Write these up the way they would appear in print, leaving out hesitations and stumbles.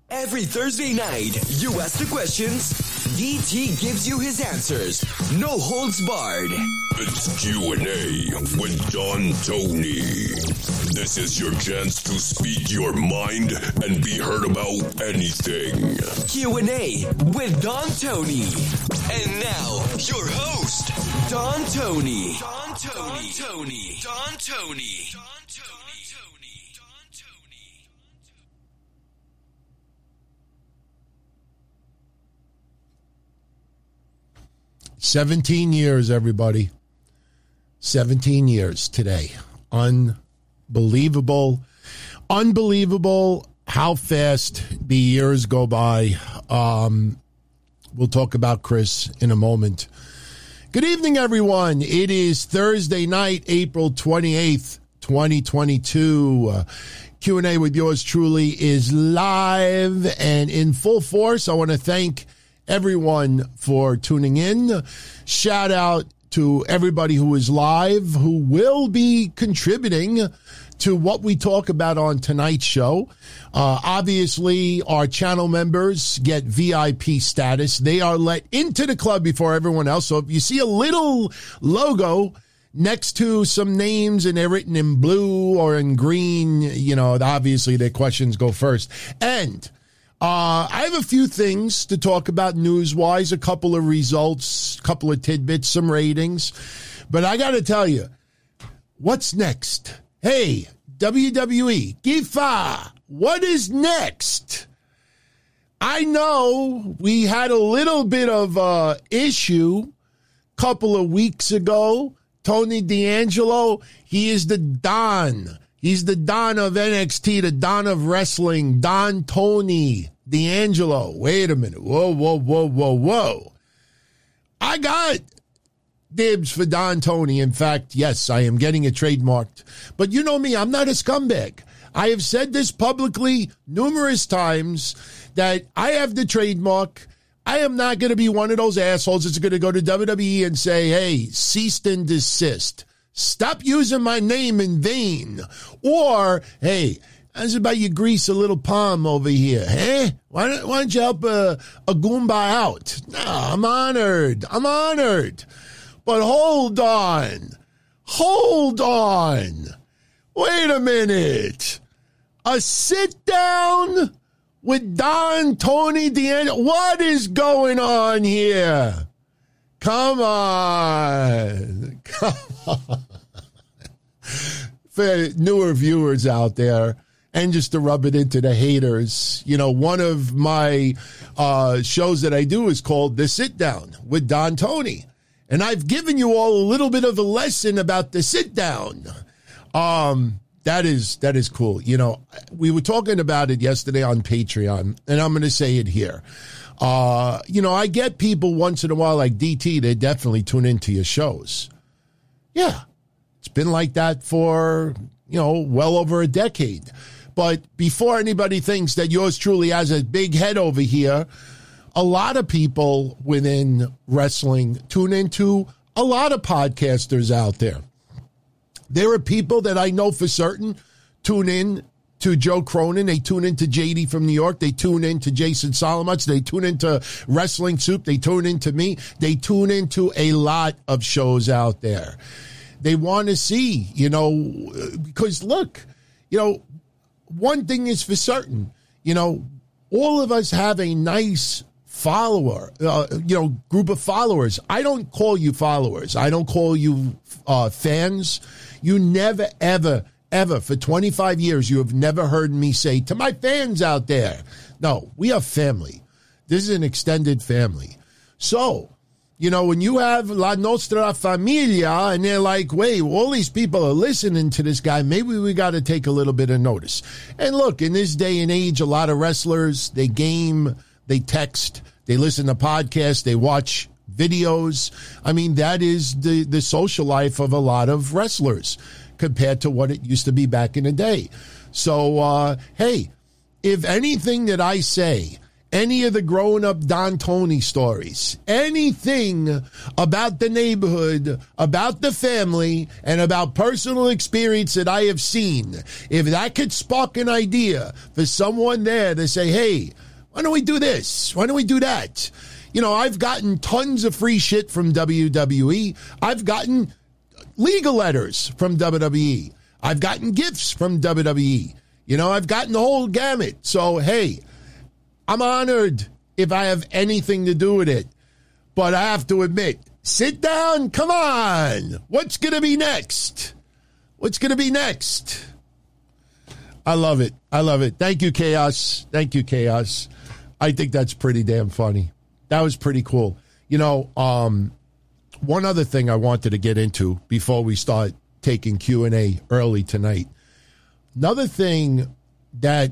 Every Thursday night, you ask the questions, DT gives you his answers. No holds barred. It's Q&A with Don Tony. This is your chance to speak your mind and be heard about anything. Q&A with Don Tony. And now, your host, Don Tony. Don Tony. Don Tony. Don Tony. Don Tony. 17 years, everybody. 17 years today. Unbelievable. Unbelievable how fast the years go by. We'll talk about Chris in a moment. Good evening, everyone. It is Thursday night, April 28th, 2022. Q&A with yours truly is live and in full force. I want to thank everyone for tuning in. Shout out to everybody who is live, who will be contributing to what we talk about on tonight's show. Obviously, our channel members get VIP status. They are let into the club before everyone else. So if you see a little logo next to some names and they're written in blue or in green, you know, obviously their questions go first. And I have a few things to talk about news-wise, a couple of results, a couple of tidbits, some ratings. But I got to tell you, what's next? Hey, WWE, Gifa, what is next? I know we had a little bit of issue a couple of weeks ago. Tony D'Angelo, he is the Don. He's the Don of NXT, the Don of wrestling, Don Tony D'Angelo. Wait a minute. Whoa. I got dibs for Don Tony. In fact, yes, I am getting it trademarked. But you know me, I'm not a scumbag. I have said this publicly numerous times that I have the trademark. I am not going to be one of those assholes that's going to go to WWE and say, hey, cease and desist. Stop using my name in vain. Or, hey, how's about you grease a little palm over here, eh? Why don't you help a Goomba out? No, I'm honored. But hold on. Wait a minute. A sit down with Don Tony D'Angelo. What is going on here? Come on. For newer viewers out there, and just to rub it into the haters, you know, one of my shows that I do is called The Sit Down with Don Tony. And I've given you all a little bit of a lesson about the sit down. That is cool. You know, we were talking about it yesterday on Patreon, and I'm going to say it here. You know, I get people once in a while like DT, they definitely tune into your shows. Yeah, it's been like that for, you know, well over a decade. But before anybody thinks that yours truly has a big head over here, a lot of people within wrestling tune into a lot of podcasters out there. There are people that I know for certain tune in to Joe Cronin. They tune into JD from New York. They tune into Jason Solomons. They tune into Wrestling Soup. They tune into me. They tune into a lot of shows out there. They want to see, you know, because look, you know, one thing is for certain, you know, all of us have a nice follower, you know, group of followers. I don't call you followers. I don't call you fans. You never, ever, for 25 years, you have never heard me say to my fans out there, no, we are family. This is an extended family. So, you know, when you have La Nostra Familia and they're like, wait, all these people are listening to this guy, maybe we got to take a little bit of notice. And look, in this day and age, a lot of wrestlers, they game, they text, they listen to podcasts, they watch videos. I mean, that is the social life of a lot of wrestlers compared to what it used to be back in the day. So, hey, if anything that I say any of the grown-up Don Tony stories, anything about the neighborhood, about the family, and about personal experience that I have seen, if that could spark an idea for someone there to say, hey, why don't we do this? Why don't we do that? You know, I've gotten tons of free shit from WWE. I've gotten legal letters from WWE. I've gotten gifts from WWE. You know, I've gotten the whole gamut. So, hey, I'm honored if I have anything to do with it. But I have to admit, sit down, come on. What's going to be next? What's going to be next? I love it. I love it. Thank you, Chaos. Thank you, Chaos. I think that's pretty damn funny. That was pretty cool. You know, one other thing I wanted to get into before we start taking Q&A early tonight. Another thing that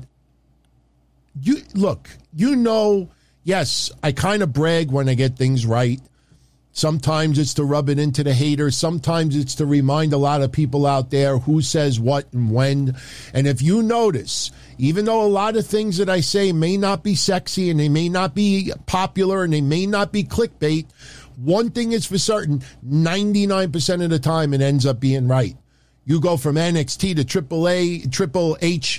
yes, I kind of brag when I get things right. Sometimes it's to rub it into the haters. Sometimes it's to remind a lot of people out there who says what and when. And if you notice, even though a lot of things that I say may not be sexy and they may not be popular and they may not be clickbait, one thing is for certain, 99% of the time it ends up being right. You go from NXT to Triple H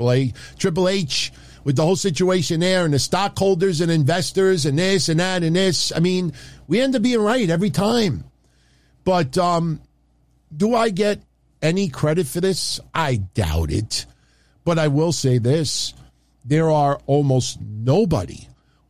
with the whole situation there and the stockholders and investors and this and that and this. I mean, we end up being right every time. But do I get any credit for this? I doubt it. But I will say this. There are almost nobody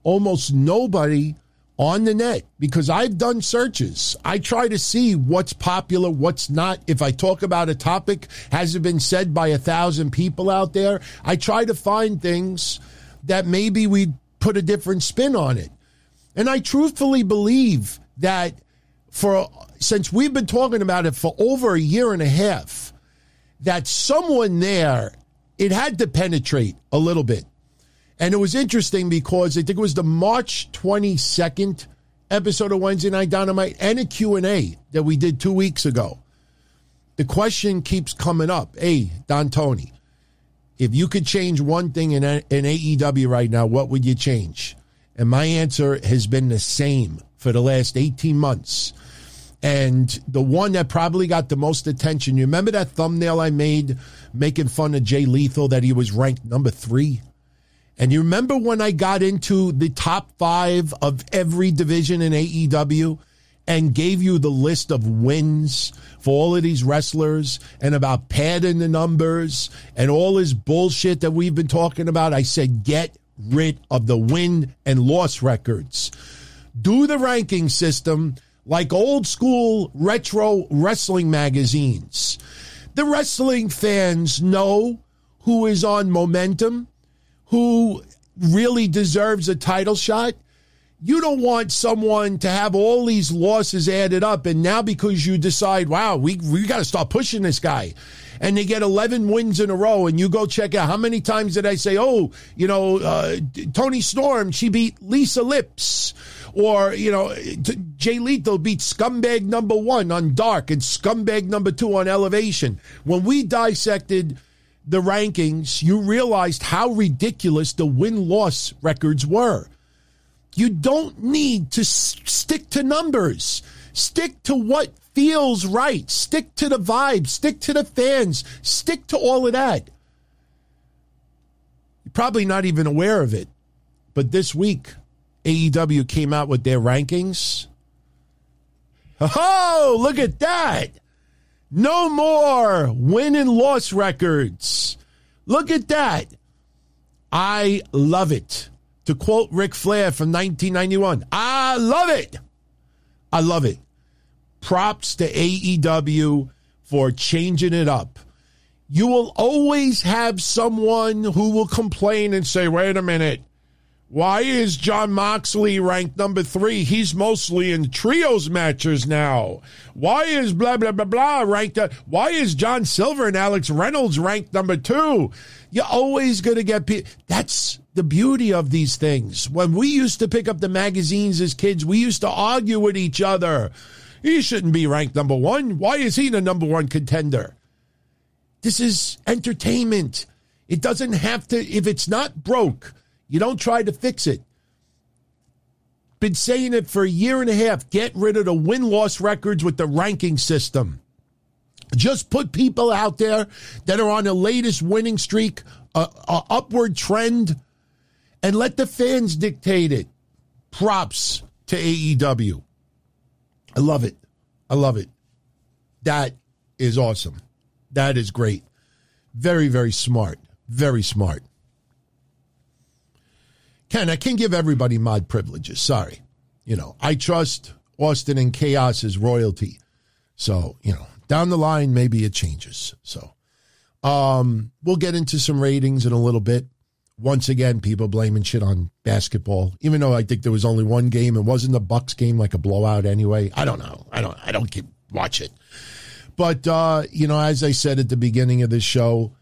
on the net, because I've done searches. I try to see what's popular, what's not. If I talk about a topic, has it been said by 1,000 people out there? I try to find things that maybe we put a different spin on it. And I truthfully believe that since we've been talking about it for over a year and a half, that someone there, it had to penetrate a little bit. And it was interesting because I think it was the March 22nd episode of Wednesday Night Dynamite and a Q&A that we did 2 weeks ago. The question keeps coming up. Hey, Don Tony, if you could change one thing in AEW right now, what would you change? And my answer has been the same for the last 18 months. And the one that probably got the most attention, you remember that thumbnail I made making fun of Jay Lethal that he was ranked number 3? And you remember when I got into the top 5 of every division in AEW and gave you the list of wins for all of these wrestlers and about padding the numbers and all this bullshit that we've been talking about? I said, get rid of the win and loss records. Do the ranking system like old school retro wrestling magazines. The wrestling fans know who is on momentum, who really deserves a title shot. You don't want someone to have all these losses added up, and now because you decide, wow, we got to start pushing this guy, and they get 11 wins in a row, and you go check out how many times did I say, Tony Storm, she beat Lisa Lips, or, Jay Lethal beat scumbag number 1 on Dark and scumbag number 2 on Elevation. When we dissected the rankings, you realized how ridiculous the win-loss records were. You don't need to stick to numbers. Stick to what feels right. Stick to the vibe. Stick to the fans. Stick to all of that. You're probably not even aware of it, but this week, AEW came out with their rankings. Oh, look at that. No more win and loss records. Look at that. I love it. To quote Ric Flair from 1991, I love it. I love it. Props to AEW for changing it up. You will always have someone who will complain and say, wait a minute, why is Jon Moxley ranked number 3? He's mostly in trios matches now. Why is blah, blah, blah, blah ranked? Why is John Silver and Alex Reynolds ranked number 2? You're always going to get people. That's the beauty of these things. When we used to pick up the magazines as kids, we used to argue with each other. He shouldn't be ranked number 1. Why is he the number 1 contender? This is entertainment. It doesn't have to, if it's not broke, You don't try to fix it. Been saying it for a year and a half. Get rid of the win-loss records with the ranking system. Just put people out there that are on the latest winning streak, a upward trend, and let the fans dictate it. Props to AEW. I love it. I love it. That is awesome. That is great. Very, very smart. Very smart. Ken, I can't give everybody mod privileges. Sorry. I trust Austin and Chaos's royalty. So, down the line, maybe it changes. So, we'll get into some ratings in a little bit. Once again, people blaming shit on basketball, even though I think there was only one game. It wasn't the Bucks game, like a blowout anyway. I don't know. I don't watch it. But, as I said at the beginning of this show,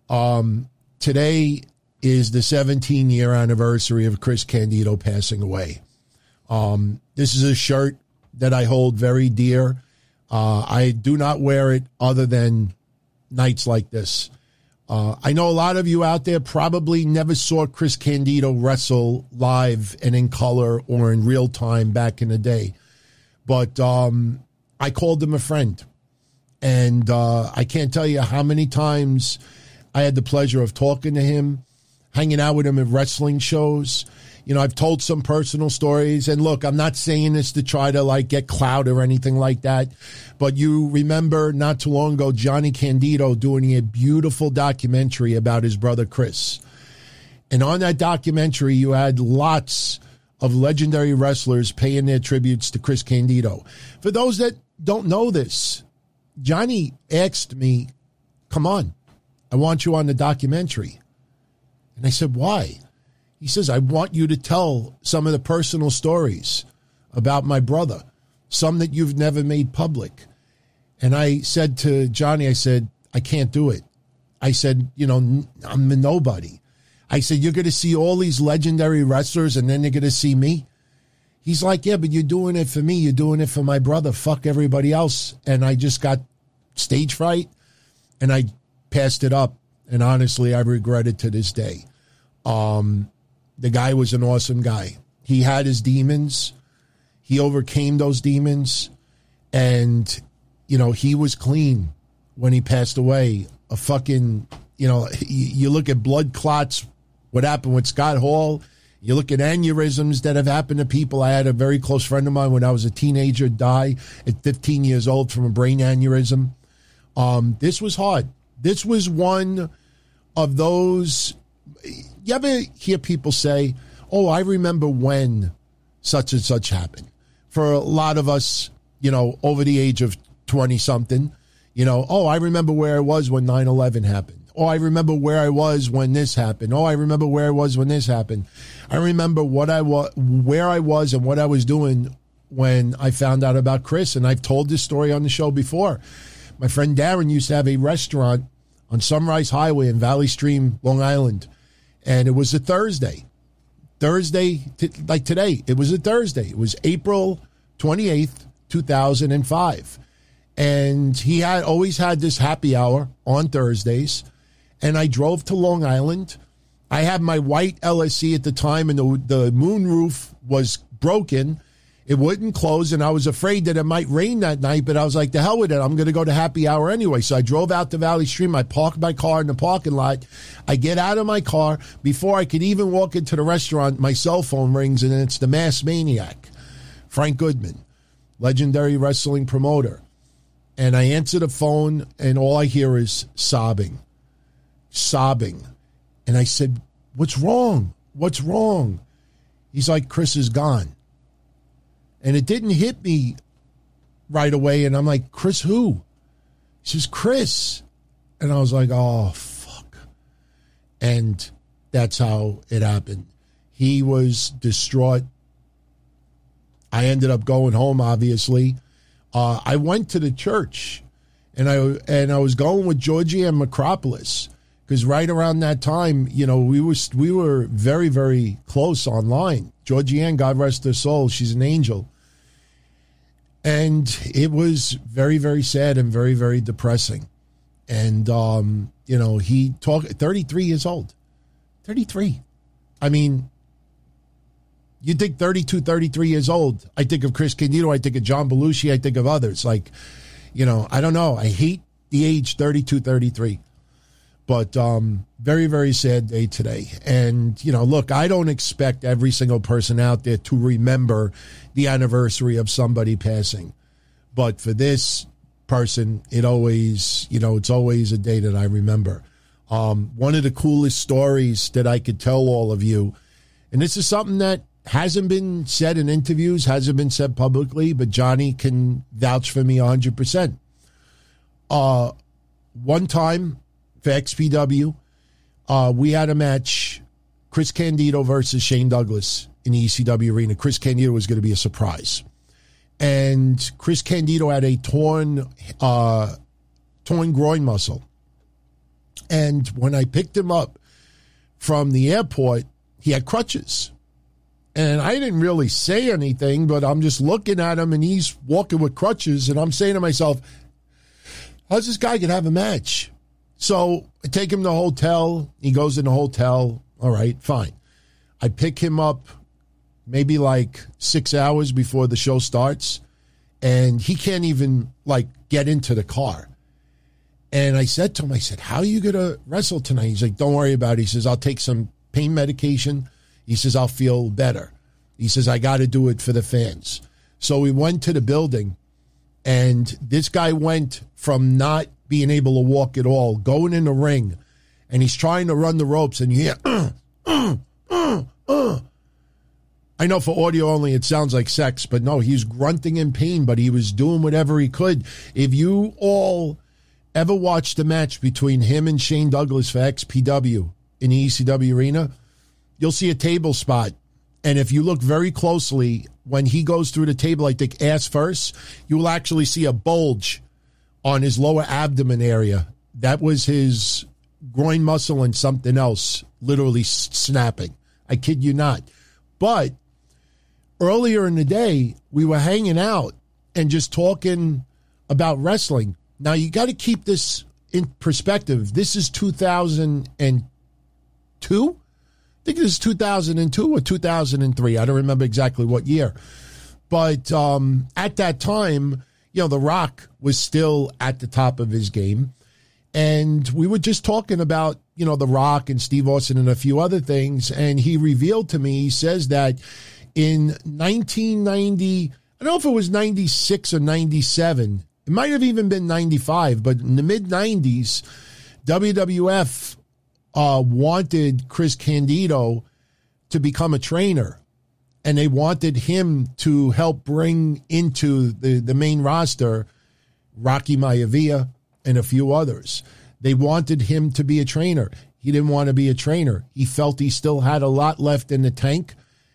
today is the 17-year anniversary of Chris Candido passing away. This is a shirt that I hold very dear. I do not wear it other than nights like this. I know a lot of you out there probably never saw Chris Candido wrestle live and in color or in real time back in the day. But I called him a friend. And I can't tell you how many times I had the pleasure of talking to him, hanging out with him at wrestling shows. I've told some personal stories. And look, I'm not saying this to try to get clout or anything like that. But you remember not too long ago, Johnny Candido doing a beautiful documentary about his brother Chris. And on that documentary, you had lots of legendary wrestlers paying their tributes to Chris Candido. For those that don't know this, Johnny asked me, come on, I want you on the documentary. And I said, why? He says, I want you to tell some of the personal stories about my brother, some that you've never made public. And I said to Johnny, I said, I can't do it. I said, I'm a nobody. I said, you're going to see all these legendary wrestlers and then you're going to see me. He's like, yeah, but you're doing it for me. You're doing it for my brother. Fuck everybody else. And I just got stage fright and I passed it up. And honestly, I regret it to this day. The guy was an awesome guy. He had his demons. He overcame those demons. And, he was clean when he passed away. A fucking, you look at blood clots, what happened with Scott Hall. You look at aneurysms that have happened to people. I had a very close friend of mine when I was a teenager die at 15 years old from a brain aneurysm. This was hard. This was one of those. You ever hear people say, oh, I remember when such and such happened? For a lot of us, over the age of 20-something, oh, I remember where I was when 9/11 happened. Oh, I remember where I was when this happened. Oh, I remember where I was when this happened. I remember where I was and what I was doing when I found out about Chris. And I've told this story on the show before. My friend Darren used to have a restaurant on Sunrise Highway in Valley Stream, Long Island. And it was a Thursday, like today. It was a Thursday. It was April 28th, 2005. And he had always had this happy hour on Thursdays. And I drove to Long Island. I had my white LSC at the time, and the moon roof was broken. It wouldn't close, and I was afraid that it might rain that night, but I was like, the hell with it. I'm going to go to happy hour anyway. So I drove out to Valley Stream. I parked my car in the parking lot. I get out of my car. Before I could even walk into the restaurant, my cell phone rings, and it's the Mass Maniac, Frank Goodman, legendary wrestling promoter. And I answer the phone, and all I hear is sobbing. And I said, what's wrong? What's wrong? He's like, Chris is gone. And it didn't hit me right away. And I'm like, Chris who? He says, Chris. And I was like, oh, fuck. And that's how it happened. He was distraught. I ended up going home, obviously. I went to the church, and I was going with Georgie and Macropolis, because right around that time, we were very, very close online. Georgianne, God rest her soul, she's an angel. And it was very, very sad and very, very depressing. And, he talked, 33 years old. 33. I mean, you think 32, 33 years old. I think of Chris Candido. I think of John Belushi. I think of others. Like, I don't know. I hate the age 32, 33. But very, very sad day today. And, look, I don't expect every single person out there to remember the anniversary of somebody passing. But for this person, it always, it's always a day that I remember. One of the coolest stories that I could tell all of you, and this is something that hasn't been said in interviews, hasn't been said publicly, but Johnny can vouch for me 100%. One time for XPW, we had a match, Chris Candido versus Shane Douglas in the ECW arena. Chris Candido was going to be a surprise. And Chris Candido had a torn groin muscle. And when I picked him up from the airport, he had crutches. And I didn't really say anything, but I'm just looking at him, and he's walking with crutches, and I'm saying to myself, how's this guy going to have a match? So I take him to the hotel. He goes in the hotel. All right, fine. I pick him up maybe like 6 hours before the show starts, and he can't even, get into the car. And I said to him, how are you going to wrestle tonight? He's like, don't worry about it. He says, I'll take some pain medication. He says, I'll feel better. He says, I got to do it for the fans. So we went to the building, and this guy went from not being able to walk at all, going in the ring, and he's trying to run the ropes, and you hear, I know for audio only it sounds like sex, but no, he's grunting in pain, but he was doing whatever he could. If you all ever watched the match between him and Shane Douglas for XPW in the ECW arena, you'll see a table spot. And if you look very closely, when he goes through the table, I think ass first, you will actually see a bulge on his lower abdomen area. That was his groin muscle and something else literally snapping. I kid you not. But earlier in the day, we were hanging out and just talking about wrestling. Now, you got to keep this in perspective. This is 2002? I think it was 2002 or 2003. I don't remember exactly what year. But at that time, The Rock was still at the top of his game. And we were just talking about, The Rock and Steve Austin and a few other things. And he revealed to me, he says that in 1990, I don't know if it was 96 or 97, it might have even been 95, but in the mid-90s, WWF wanted Chris Candido to become a trainer, and they wanted him to help bring into the main roster Rocky Maivia and a few others. They wanted him to be a trainer. He didn't want to be a trainer. He felt he still had a lot left in the tank,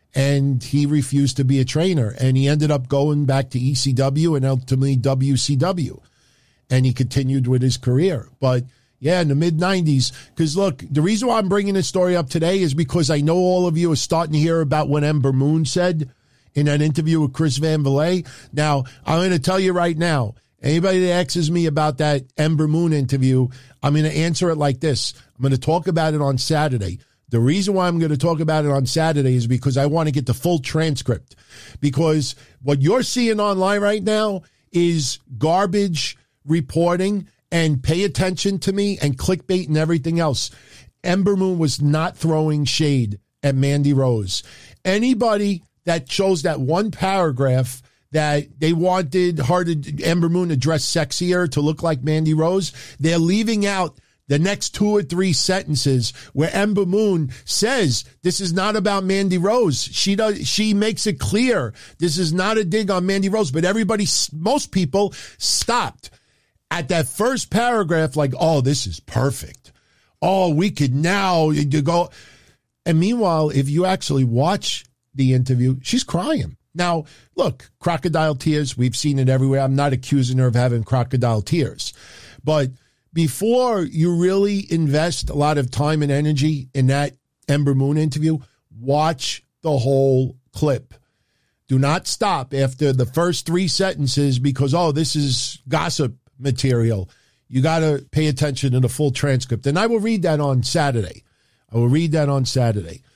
and he refused to be a trainer. And he ended up going back to ECW and ultimately WCW. And he continued with his career. But yeah, in the mid-90s, because look, the reason why I'm bringing this story up today is because I know all of you are starting to hear about what Ember Moon said in that interview with Chris Van Vliet. Now, I'm going to tell you right now, anybody that asks me about that Ember Moon interview, I'm going to answer it like this. I'm going to talk about it on Saturday. The reason why I'm going to talk about it on Saturday is because I want to get the full transcript. Because what you're seeing online right now is garbage reporting, and pay attention to me, and clickbait and everything else. Ember Moon was not throwing shade at Mandy Rose. Anybody that chose that one paragraph that they wanted Ember Moon to dress sexier, to look like Mandy Rose, they're leaving out the next 2 or 3 sentences where Ember Moon says this is not about Mandy Rose. She makes it clear this is not a dig on Mandy Rose, but most people stopped at that first paragraph like, oh, this is perfect. Oh, we could now go. And meanwhile, if you actually watch the interview, she's crying. Now, look, crocodile tears, we've seen it everywhere. I'm not accusing her of having crocodile tears. But before you really invest a lot of time and energy in that Ember Moon interview, watch the whole clip. Do not stop after the first 3 sentences because, oh, this is gossip material. You got to pay attention to the full transcript. And I will read that on Saturday.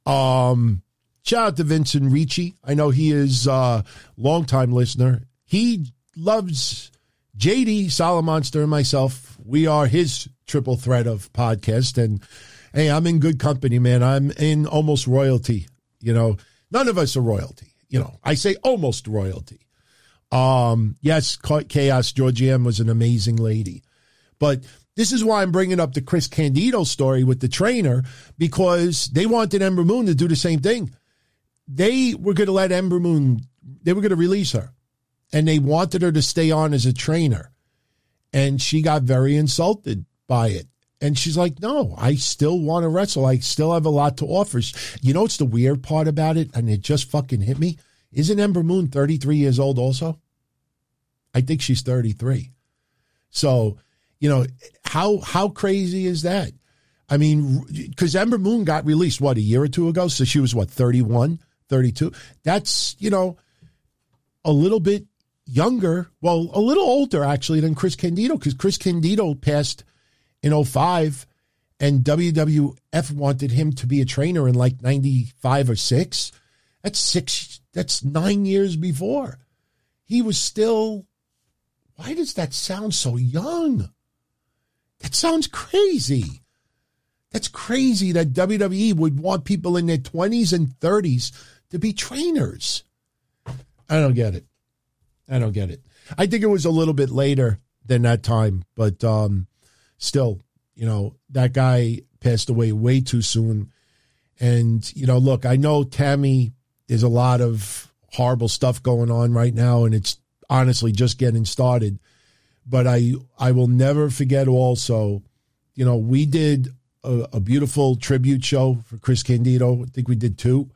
Shout out to Vincent Ricci. I know he is a longtime listener. He loves JD, Solomonster, and myself. We are his triple threat of podcast. And, hey, I'm in good company, man. I'm in almost royalty. You know, none of us are royalty. You know, I say almost royalty. Yes, Chaos Georgianne was an amazing lady. But this is why I'm bringing up the Chris Candido story with the trainer, because they wanted Ember Moon to do the same thing. They were going to let Ember Moon, they were going to release her, and they wanted her to stay on as a trainer. And she got very insulted by it. And she's like, no, I still want to wrestle. I still have a lot to offer. You know what's the weird part about it? And it just fucking hit me. Isn't Ember Moon 33 years old also? I think she's 33. So, you know, how crazy is that? I mean, because Ember Moon got released, what, a year or two ago? So she was, what, 31, 32? That's, you know, a little bit younger, well, a little older, actually, than Chris Candido, because Chris Candido passed in 2005, and WWF wanted him to be a trainer in like 95 or 6. That's 9 years before. He was still, why does that sound so young? That sounds crazy. That's crazy that WWE would want people in their 20s and 30s to be trainers. I don't get it. I think it was a little bit later than that time, but still, you know, that guy passed away way too soon. And, you know, look, I know Tammy, there's a lot of horrible stuff going on right now, and it's honestly just getting started. But I will never forget also, you know, we did a beautiful tribute show for Chris Candido. I think we did 2.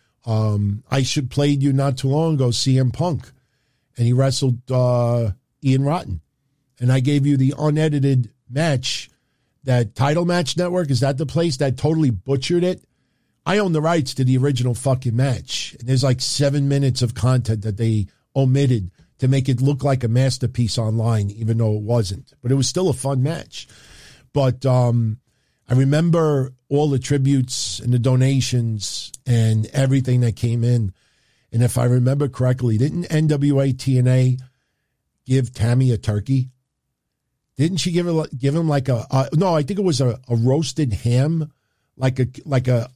I played you not too long ago, CM Punk, and he wrestled Ian Rotten. And I gave you the unedited match, that Title Match Network. Is that the place that totally butchered it? I own the rights to the original fucking match. And there's like 7 minutes of content that they omitted to make it look like a masterpiece online, even though it wasn't. But it was still a fun match. But I remember all the tributes and the donations and everything that came in. And if I remember correctly, didn't NWA TNA give Tammy a turkey? Didn't she give him like no, I think it was a roasted ham, like a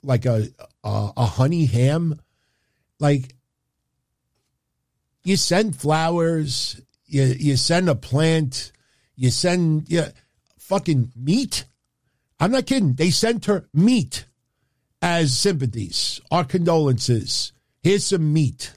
honey ham. Like, you send flowers, you send a plant, you send fucking meat. I'm not kidding. They sent her meat as sympathies, our condolences. Here's some meat.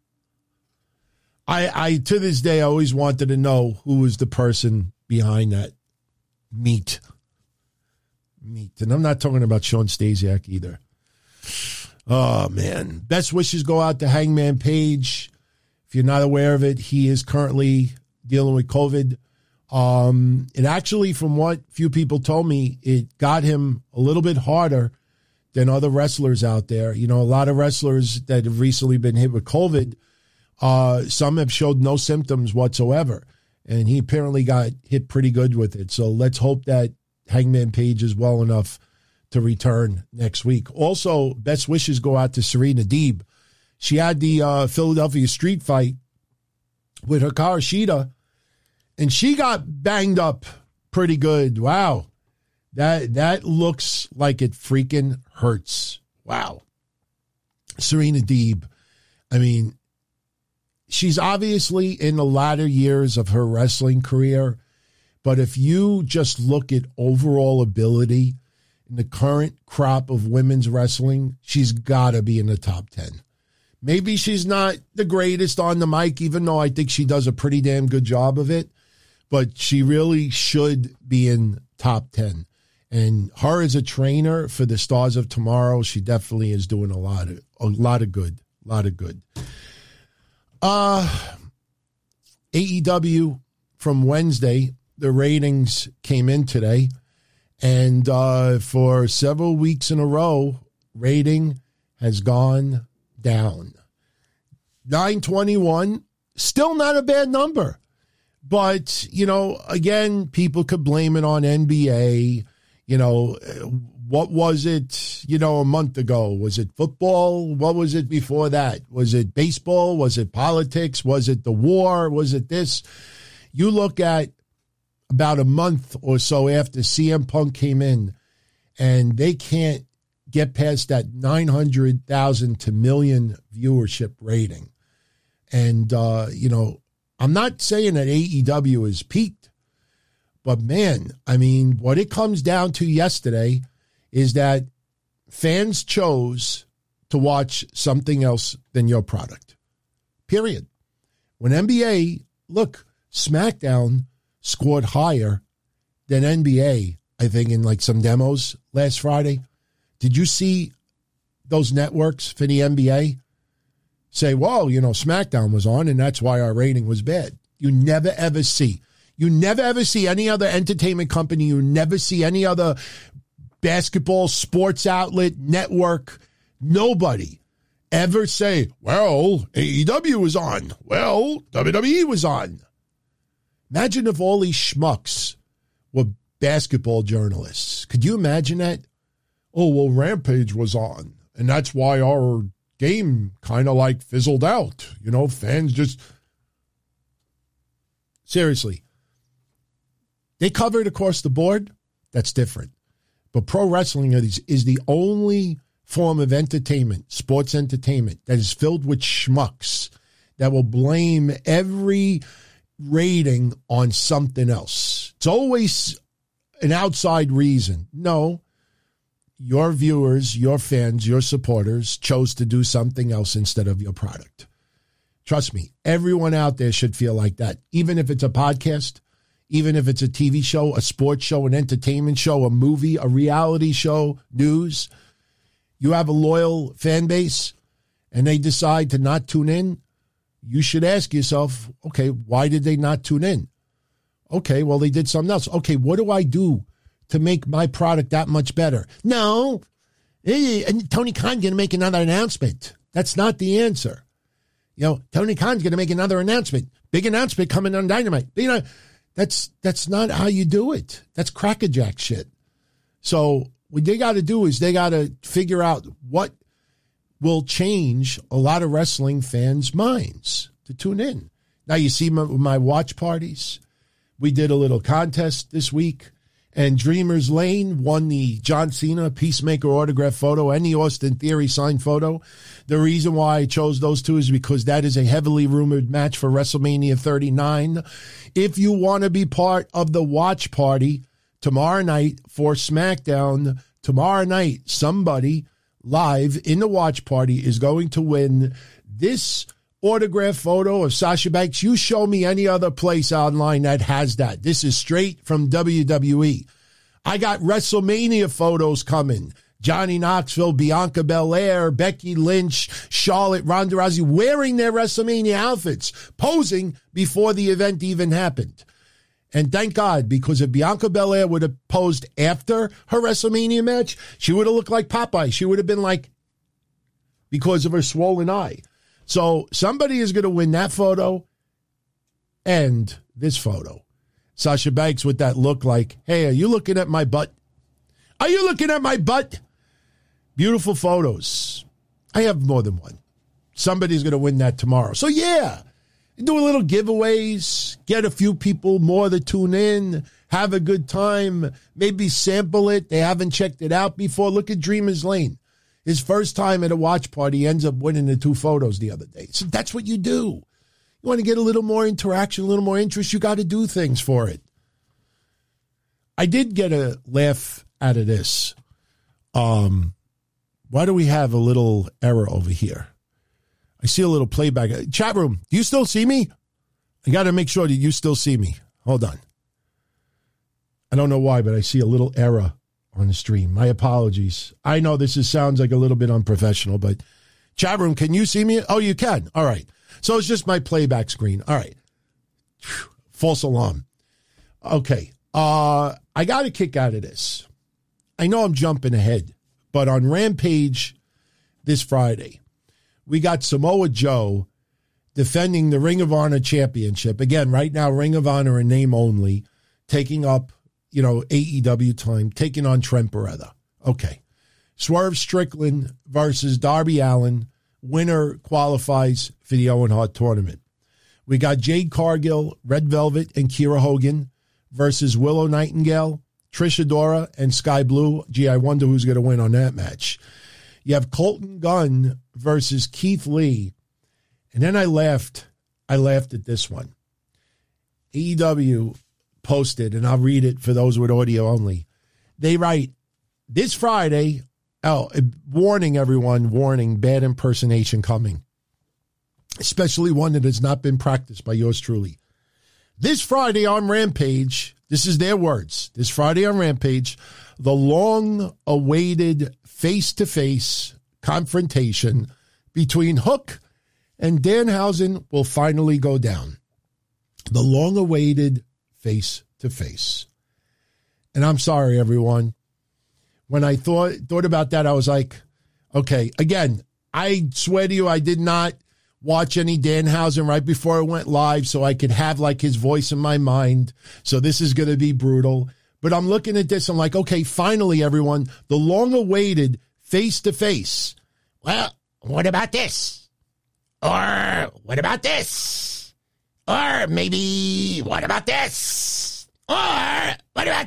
I to this day, I always wanted to know who was the person behind that meat. And I'm not talking about Sean Stasiak either. Oh, man. Best wishes go out to Hangman Page. If you're not aware of it, he is currently dealing with COVID. It actually, from what few people told me, it got him a little bit harder than other wrestlers out there. You know, a lot of wrestlers that have recently been hit with COVID, some have showed no symptoms whatsoever. And he apparently got hit pretty good with it. So let's hope that Hangman Page is well enough to return next week. Also, best wishes go out to Serena Deeb. She had the Philadelphia street fight with Hikaru Shida, and she got banged up pretty good. Wow. That looks like it freaking hurts. Wow. Serena Deeb. I mean, she's obviously in the latter years of her wrestling career, but if you just look at overall ability in the current crop of women's wrestling, she's got to be in the top 10. Maybe she's not the greatest on the mic, even though I think she does a pretty damn good job of it, but she really should be in top 10. And her as a trainer for the Stars of Tomorrow, she definitely is doing a lot of good. AEW from Wednesday, the ratings came in today, and for several weeks in a row, rating has gone down. 921, still not a bad number. But, you know, again, people could blame it on NBA. You know, What was it, a month ago? Was it football? What was it before that? Was it baseball? Was it politics? Was it the war? Was it this? You look at about a month or so after CM Punk came in, and they can't get past that 900,000 to million viewership rating. And, I'm not saying that AEW is peaked, but man, I mean, what it comes down to yesterday is that fans chose to watch something else than your product. Period. When NBA, look, SmackDown scored higher than NBA, I think, in like some demos last Friday. Did you see those networks for the NBA say, well, SmackDown was on and that's why our rating was bad? You never, ever see. You never, ever see any other entertainment company. You never see any other basketball sports outlet, network. Nobody ever say, well, AEW was on. Well, WWE was on. Imagine if all these schmucks were basketball journalists. Could you imagine that? Oh, well, Rampage was on, and that's why our game kind of like fizzled out. Fans just... Seriously. They covered across the board. That's different. But pro wrestling is the only form of entertainment, sports entertainment, that is filled with schmucks that will blame every rating on something else. It's always an outside reason. No, your viewers, your fans, your supporters chose to do something else instead of your product. Trust me, everyone out there should feel like that, even if it's a podcast, even if it's a TV show, a sports show, an entertainment show, a movie, a reality show, news. You have a loyal fan base and they decide to not tune in. You should ask yourself, okay, why did they not tune in? Okay, well, they did something else. Okay, what do I do to make my product that much better? No, Tony Khan's going to make another announcement. That's not the answer. Tony Khan's going to make another announcement. Big announcement coming on Dynamite. That's not how you do it. That's crackerjack shit. So what they got to do is they got to figure out what will change a lot of wrestling fans' minds to tune in. Now, you see my watch parties. We did a little contest this week, and Dreamers Lane won the John Cena Peacemaker autograph photo and the Austin Theory signed photo. The reason why I chose those two is because that is a heavily rumored match for WrestleMania 39. If you want to be part of the watch party tomorrow night for SmackDown, tomorrow night, somebody live in the watch party is going to win this autograph photo of Sasha Banks. You show me any other place online that has that. This is straight from WWE. I got WrestleMania photos coming. Johnny Knoxville, Bianca Belair, Becky Lynch, Charlotte, Ronda Rousey wearing their WrestleMania outfits, posing before the event even happened. And thank God, because if Bianca Belair would have posed after her WrestleMania match, she would have looked like Popeye. She would have been like, because of her swollen eye. So somebody is going to win that photo and this photo. Sasha Banks with that look like, hey, are you looking at my butt? Are you looking at my butt? Beautiful photos. I have more than one. Somebody's going to win that tomorrow. So yeah, do a little giveaways, get a few people more to tune in, have a good time, maybe sample it. They haven't checked it out before. Look at Dreamers Lane. His first time at a watch party ends up winning the two photos the other day. So that's what you do. You want to get a little more interaction, a little more interest, you got to do things for it. I did get a laugh out of this. Why do we have a little error over here? I see a little playback. Chat room, do you still see me? I got to make sure that you still see me. Hold on. I don't know why, but I see a little error on the stream. My apologies. I know this sounds like a little bit unprofessional, but chat room, can you see me? Oh, you can. All right. So it's just my playback screen. All right. False alarm. Okay. I got a kick out of this. I know I'm jumping ahead, but on Rampage this Friday, we got Samoa Joe defending the Ring of Honor Championship. Again, right now, Ring of Honor in name only, taking up, AEW time, taking on Trent Beretta. Okay. Swerve Strickland versus Darby Allin. Winner qualifies for the Owen Hart tournament. We got Jade Cargill, Red Velvet, and Kiera Hogan versus Willow Nightingale, Trish Adora, and Sky Blue. Gee, I wonder who's going to win on that match. You have Colton Gunn versus Keith Lee. And then I laughed at this one. AEW posted, and I'll read it for those with audio only. They write, this Friday, warning everyone, warning, bad impersonation coming. Especially one that has not been practiced by yours truly. This Friday on Rampage, this is their words, this Friday on Rampage, the long-awaited face-to-face confrontation between Hook and Danhausen will finally go down. The long-awaited face-to-face. And I'm sorry, everyone. When I thought about that, I was like, okay, again, I swear to you, I did not watch any Danhausen right before it went live so I could have like his voice in my mind. So this is going to be brutal. But I'm looking at this, I'm like, okay, finally, everyone, the long-awaited face-to-face. Well, what about this? Or what about this? Or maybe, what about this? Or what about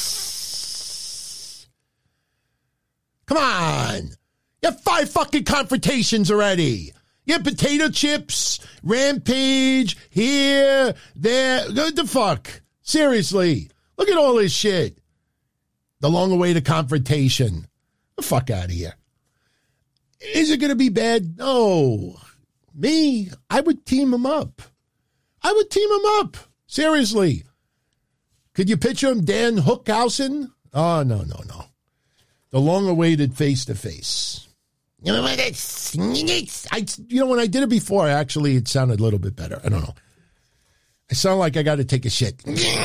this? Come on. You have 5 fucking confrontations already. You have potato chips, Rampage, here, there. What the fuck? Seriously. Look at all this shit. The long-awaited confrontation. The fuck out of here. Is it going to be bad? No. Me, I would team him up. I would team him up. Seriously. Could you picture him, Dan Hookhausen? Oh, no. The long-awaited face-to-face. You know, when I did it before, actually, it sounded a little bit better. I don't know. I sound like I got to take a shit.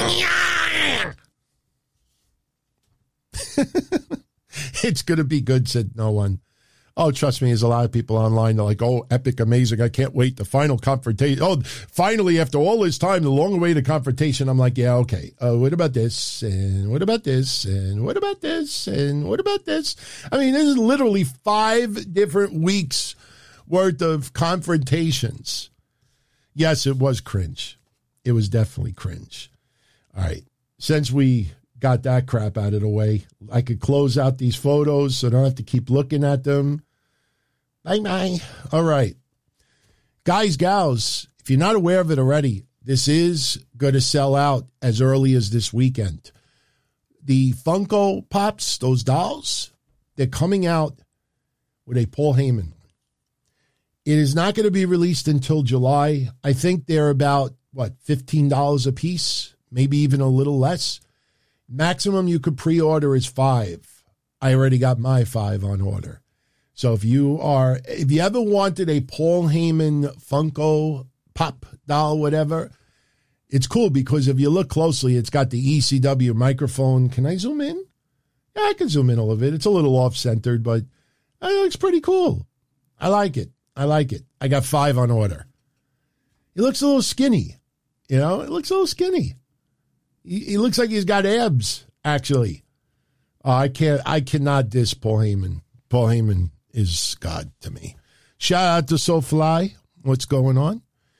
It's going to be good, said no one. Oh, trust me, there's a lot of people online. They're like, oh, epic, amazing. I can't wait. The final confrontation. Oh, finally, after all this time, the long-awaited confrontation. I'm like, yeah, okay. What about this? And what about this? And what about this? And what about this? I mean, this is literally 5 different weeks worth of confrontations. Yes, it was cringe. It was definitely cringe. All right. Since we got that crap out of the way, I could close out these photos so I don't have to keep looking at them. Bye-bye. All right. Guys, gals, if you're not aware of it already, this is going to sell out as early as this weekend. The Funko Pops, those dolls, they're coming out with a Paul Heyman. It is not going to be released until July. I think they're about, $15 a piece, maybe even a little less. Maximum you could pre-order is 5. I already got my 5 on order. So if you ever wanted a Paul Heyman Funko Pop doll, whatever, it's cool because if you look closely, it's got the ECW microphone. Can I zoom in? Yeah, I can zoom in a little bit. It's a little off-centered, but it looks pretty cool. I like it. I got 5 on order. He looks a little skinny. It looks a little skinny. He looks like he's got abs, actually. I cannot diss Paul Heyman. Paul Heyman is God to me. Shout out to SoFly. What's going on?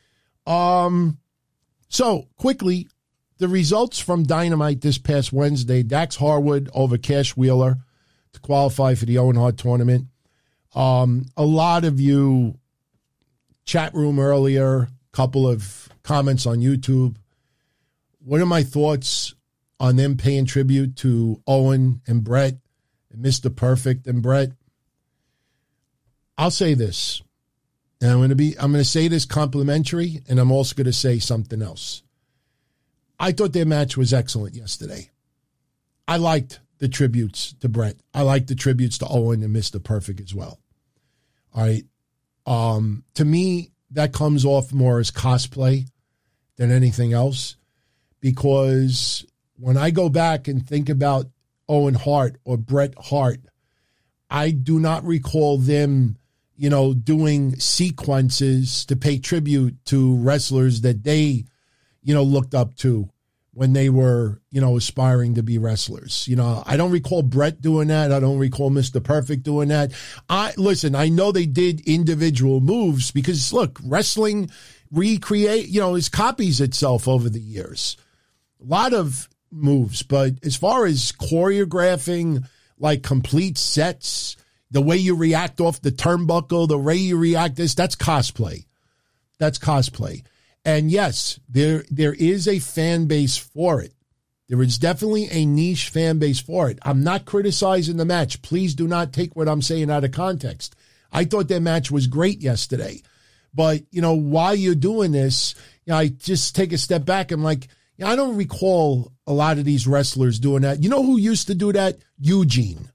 So, quickly, the results from Dynamite this past Wednesday. Dax Harwood over Cash Wheeler to qualify for the Owen Hart tournament. A lot of you, chat room earlier, couple of comments on YouTube. What are my thoughts on them paying tribute to Owen and Brett and Mr. Perfect and Brett? I'll say this, and I'm going to say this complimentary, and I'm also going to say something else. I thought their match was excellent yesterday. I liked the tributes to Brett. I liked the tributes to Owen and Mr. Perfect as well. All right. To me, that comes off more as cosplay than anything else, because when I go back and think about Owen Hart or Bret Hart, I do not recall them, doing sequences to pay tribute to wrestlers that they, looked up to when they were, aspiring to be wrestlers. I don't recall Brett doing that. I don't recall Mr. Perfect doing that. I know they did individual moves because, look, wrestling it copies itself over the years. A lot of moves, but as far as choreographing, like complete sets, the way you react off the turnbuckle, the way you react that's cosplay. That's cosplay. And yes, there is a fan base for it. There is definitely a niche fan base for it. I'm not criticizing the match. Please do not take what I'm saying out of context. I thought their match was great yesterday. But, while you're doing this, I just take a step back. I'm like, I don't recall a lot of these wrestlers doing that. You know who used to do that? Eugene.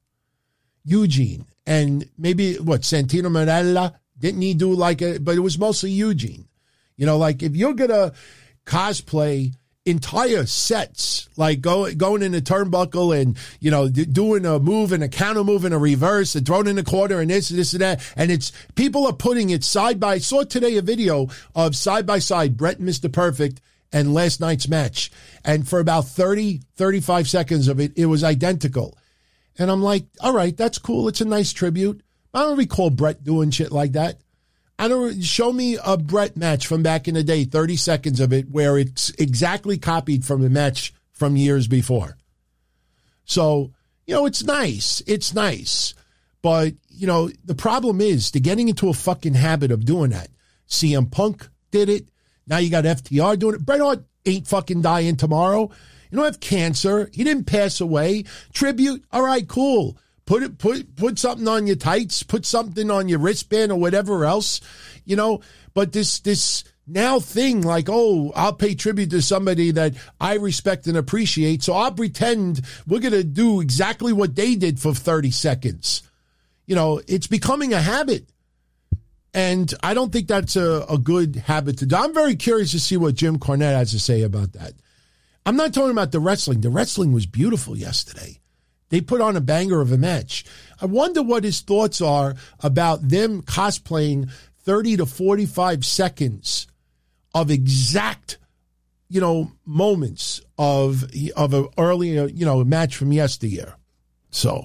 And maybe, Santino Marella? Didn't he do but it was mostly Eugene. If you're going to cosplay entire sets, like going in the turnbuckle and, doing a move and a counter move and a reverse and throwing in the corner and this and that. And people are putting it I saw today a video of side by side, Brett and Mr. Perfect and last night's match. And for about 30, 35 seconds of it, it was identical. And I'm like, all right, that's cool. It's a nice tribute. I don't recall Brett doing shit like that. Show me a Brett match from back in the day, 30 seconds of it, where it's exactly copied from the match from years before. So, it's nice. It's nice. But, the problem is they're getting into a fucking habit of doing that. CM Punk did it. Now you got FTR doing it. Bret Hart ain't fucking dying tomorrow. You don't have cancer. He didn't pass away. Tribute. All right, cool. Put something on your tights, put something on your wristband or whatever else, but this now thing like, I'll pay tribute to somebody that I respect and appreciate. So I'll pretend we're going to do exactly what they did for 30 seconds. It's becoming a habit. And I don't think that's a good habit to do. I'm very curious to see what Jim Cornette has to say about that. I'm not talking about the wrestling. The wrestling was beautiful yesterday. They put on a banger of a match. I wonder what his thoughts are about them cosplaying 30 to 45 seconds of exact, moments of an early, match from yesteryear. So,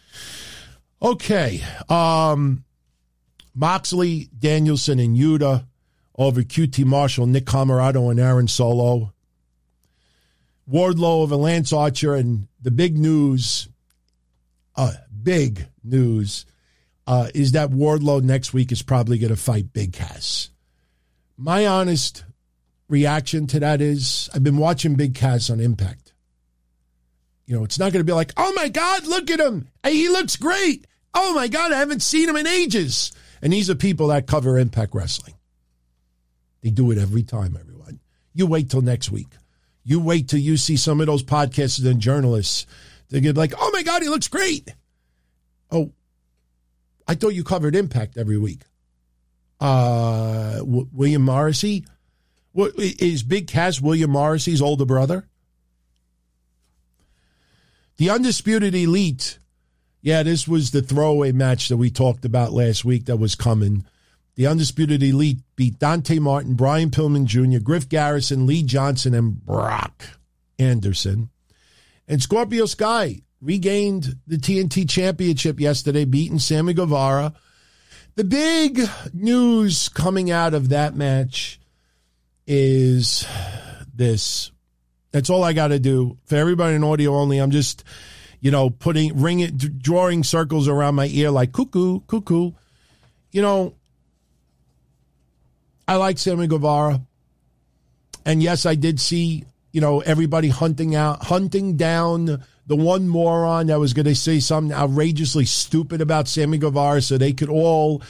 okay. Moxley, Danielson, and Yuta over QT Marshall, Nick Comoroto, and Aaron Solo. Wardlow over Lance Archer, and the big news is that Wardlow next week is probably going to fight Big Cass. My honest reaction to that is I've been watching Big Cass on Impact. It's not going to be like, oh my God, look at him. Hey, he looks great. Oh my God, I haven't seen him in ages. And these are people that cover Impact Wrestling. They do it every time, everyone. You wait till next week. You wait till you see some of those podcasters and journalists. They get like, oh my God, he looks great. Oh, I thought you covered Impact every week. William Morrissey? What, is Big Cass William Morrissey's older brother? The Undisputed Elite. Yeah, this was the throwaway match that we talked about last week that was coming. The Undisputed Elite beat Dante Martin, Brian Pillman Jr., Griff Garrison, Lee Johnson, and Brock Anderson. And Scorpio Sky regained the TNT Championship yesterday, beating Sammy Guevara. The big news coming out of that match is this. That's all I got to do. For everybody in audio only, I'm just, drawing circles around my ear like cuckoo, cuckoo. I like Sammy Guevara. And yes, I did see, everybody hunting down the one moron that was going to say something outrageously stupid about Sammy Guevara so they could all,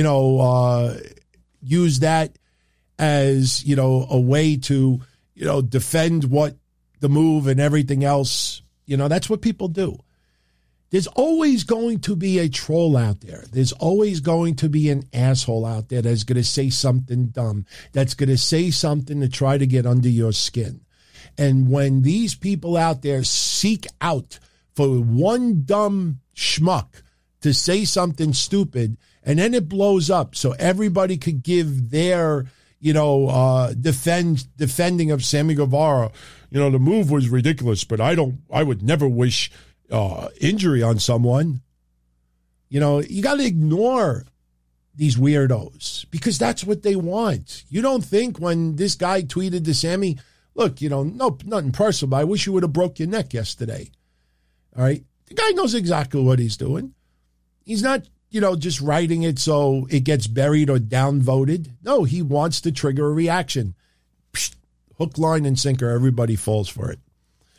use that as, a way to, defend what the move and everything else. That's what people do. There's always going to be a troll out there. There's always going to be an asshole out there that's going to say something dumb, that's going to say something to try to get under your skin. And when these people out there seek out for one dumb schmuck to say something stupid, and then it blows up so everybody could give their, defending of Sammy Guevara. The move was ridiculous, but I would never wish injury on someone. You got to ignore these weirdos because that's what they want. You don't think when this guy tweeted to Sammy, look, no, nothing personal, but I wish you would have broke your neck yesterday. All right. The guy knows exactly what he's doing. He's not, just writing it so it gets buried or downvoted. No, he wants to trigger a reaction. Psh, hook, line, and sinker. Everybody falls for it.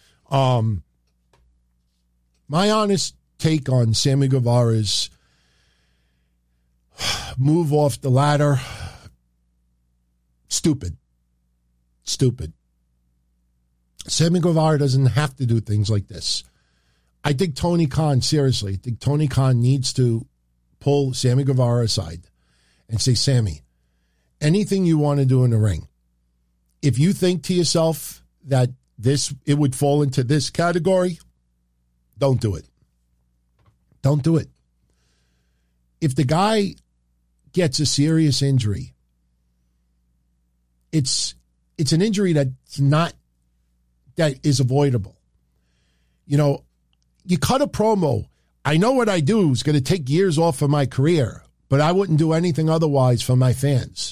My honest take on Sammy Guevara's move off the ladder, stupid. Sammy Guevara doesn't have to do things like this. I think Tony Khan, seriously, I think Tony Khan needs to pull Sammy Guevara aside and say, Sammy, anything you want to do in the ring, if you think to yourself that it would fall into this category, don't do it. Don't do it. If the guy gets a serious injury, it's an injury that is avoidable. You cut a promo. I know what I do is going to take years off of my career, but I wouldn't do anything otherwise for my fans.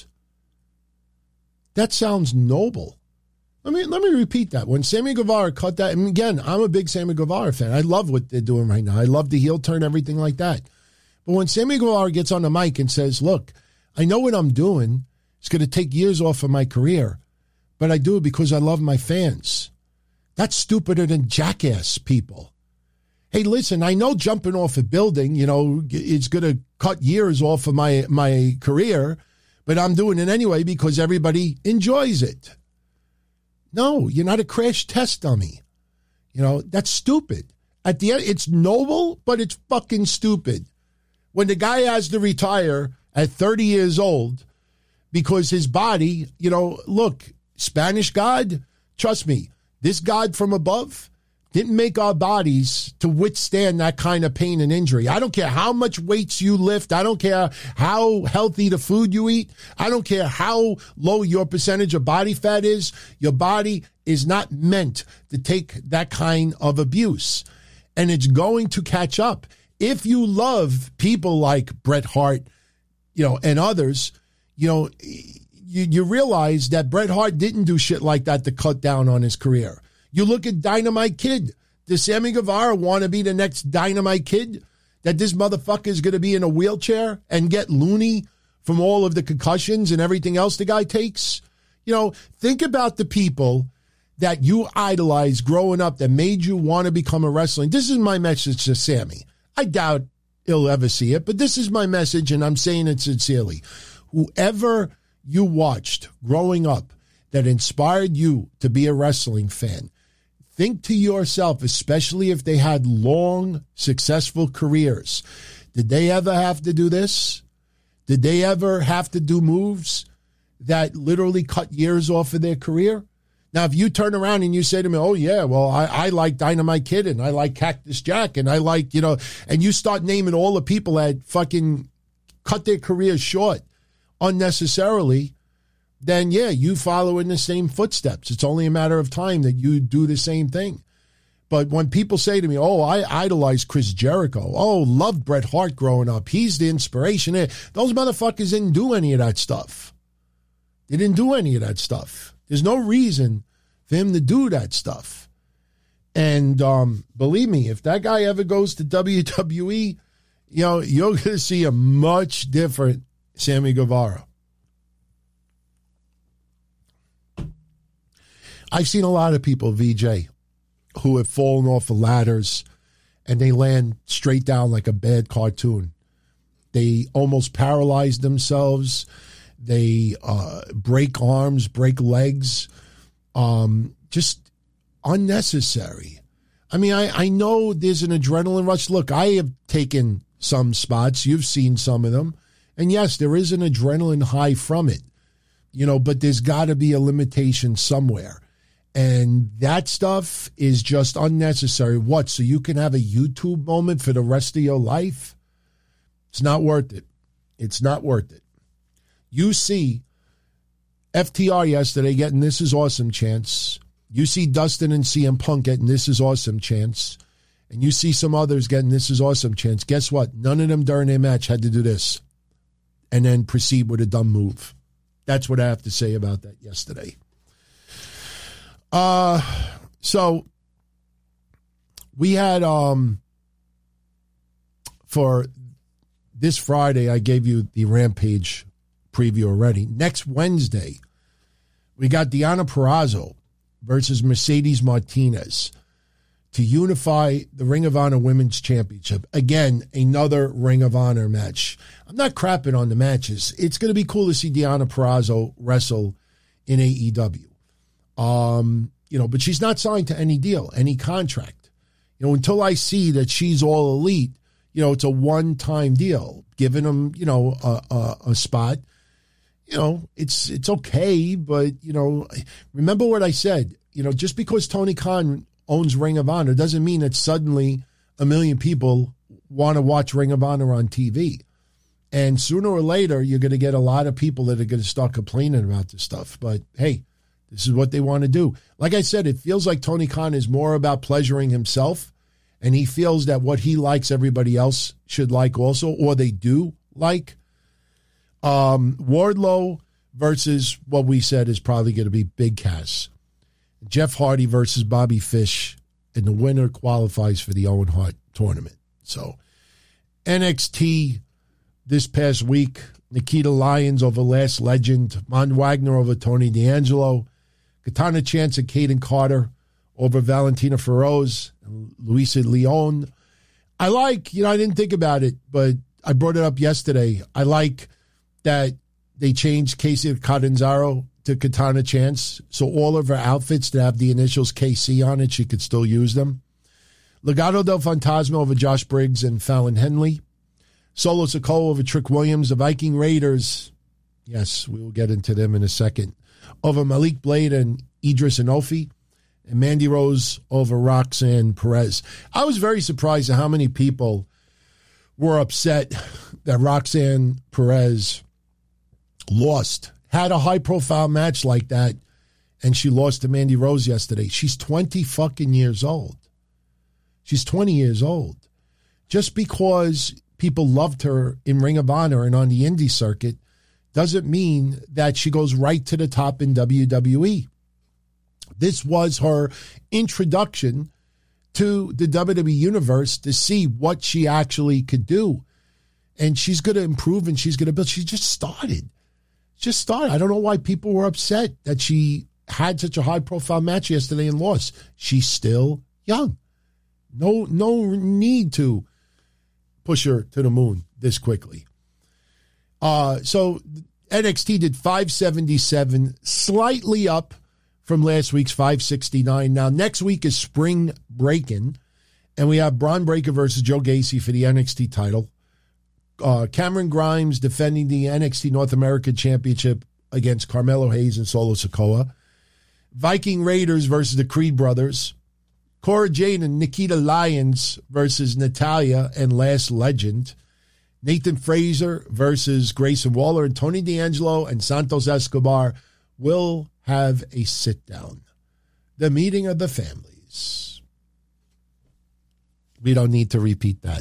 That sounds noble. Let me repeat that. When Sammy Guevara cut that, and again, I'm a big Sammy Guevara fan. I love what they're doing right now. I love the heel turn, everything like that. But when Sammy Guevara gets on the mic and says, look, I know what I'm doing. It's going to take years off of my career, but I do it because I love my fans. That's stupider than jackass people. Hey, listen, I know jumping off a building, it's going to cut years off of my career, but I'm doing it anyway because everybody enjoys it. No, you're not a crash test dummy. That's stupid. At the end, it's noble, but it's fucking stupid. When the guy has to retire at 30 years old because his body, look, Spanish God, trust me, this God from above didn't make our bodies to withstand that kind of pain and injury. I don't care how much weights you lift. I don't care how healthy the food you eat. I don't care how low your percentage of body fat is. Your body is not meant to take that kind of abuse. And it's going to catch up. If you love people like Bret Hart, and others, you realize that Bret Hart didn't do shit like that to cut down on his career. You look at Dynamite Kid. Does Sammy Guevara want to be the next Dynamite Kid? That this motherfucker is going to be in a wheelchair and get loony from all of the concussions and everything else the guy takes? Think about the people that you idolized growing up that made you want to become a wrestler. This is my message to Sammy. I doubt he'll ever see it, but this is my message, and I'm saying it sincerely. Whoever you watched growing up that inspired you to be a wrestling fan, think to yourself, especially if they had long, successful careers, did they ever have to do this? Did they ever have to do moves that literally cut years off of their career? Now, if you turn around and you say to me, oh, yeah, well, I like Dynamite Kid and I like Cactus Jack and I like, and you start naming all the people that fucking cut their careers short unnecessarily, then, yeah, you follow in the same footsteps. It's only a matter of time that you do the same thing. But when people say to me, oh, I idolize Chris Jericho. Oh, loved Bret Hart growing up. He's the inspiration. Those motherfuckers didn't do any of that stuff. They didn't do any of that stuff. There's no reason for him to do that stuff. And believe me, if that guy ever goes to WWE, you're going to see a much different Sammy Guevara. I've seen a lot of people, VJ, who have fallen off of ladders and they land straight down like a bad cartoon. They almost paralyze themselves. They break arms, break legs. Just unnecessary. I mean, I know there's an adrenaline rush. Look, I have taken some spots. You've seen some of them. And yes, there is an adrenaline high from it. But there's got to be a limitation somewhere. And that stuff is just unnecessary. What, so you can have a YouTube moment for the rest of your life? It's not worth it. It's not worth it. You see FTR yesterday getting This Is Awesome chants. You see Dustin and CM Punk getting This Is Awesome chants. And you see some others getting This Is Awesome chants. Guess what? None of them during their match had to do this and then proceed with a dumb move. That's what I have to say about that yesterday. So we had, for this Friday, I gave you the Rampage preview already. Next Wednesday, we got Deonna Purrazzo versus Mercedes Martinez to unify the Ring of Honor Women's Championship. Again, another Ring of Honor match. I'm not crapping on the matches. It's going to be cool to see Deonna Purrazzo wrestle in AEW. But she's not signed to any deal, any contract. Until I see that she's all elite, it's a one-time deal. Giving them, a spot, it's okay. But, remember what I said. Just because Tony Khan owns Ring of Honor doesn't mean that suddenly a million people want to watch Ring of Honor on TV. And sooner or later, you're going to get a lot of people that are going to start complaining about this stuff. But, hey, this is what they want to do. Like I said, it feels like Tony Khan is more about pleasuring himself, and he feels that what he likes, everybody else should like also, or they do like. Wardlow versus what we said is probably going to be Big Cass. Jeff Hardy versus Bobby Fish, and the winner qualifies for the Owen Hart tournament. So, NXT this past week, Nikita Lyons over Last Legend, Von Wagner over Tony D'Angelo, Katana Chance and Kaden Carter over Valentina Feroz and Luisa Leon. I like, I didn't think about it, but I brought it up yesterday. I like that they changed Casey Catanzaro to Katana Chance, so all of her outfits that have the initials KC on it, she could still use them. Legado del Fantasma over Josh Briggs and Fallon Henley. Solo Sikoa over Trick Williams. The Viking Raiders, yes, we will get into them in a second, over Malik Blade and Idris Inofi. And Mandy Rose over Roxanne Perez. I was very surprised at how many people were upset that Roxanne Perez lost. Had a high-profile match like that, and she lost to Mandy Rose yesterday. She's 20 fucking years old. She's 20 years old. Just because people loved her in Ring of Honor and on the indie circuit doesn't mean that she goes right to the top in WWE. This was her introduction to the WWE Universe to see what she actually could do. And she's going to improve and she's going to build. She just started. I don't know why people were upset that she had such a high-profile match yesterday and lost. She's still young. No need to push her to the moon this quickly. So NXT did 577, slightly up from last week's 569. Now, next week is Spring Breakin', and we have Braun Breaker versus Joe Gacy for the NXT title. Cameron Grimes defending the NXT North America Championship against Carmelo Hayes and Solo Sikoa. Viking Raiders versus the Creed Brothers. Cora Jade and Nikita Lyons versus Natalya and Last Legend. Nathan Fraser versus Grayson Waller. And Tony D'Angelo and Santos Escobar will have a sit-down. The meeting of the families. We don't need to repeat that.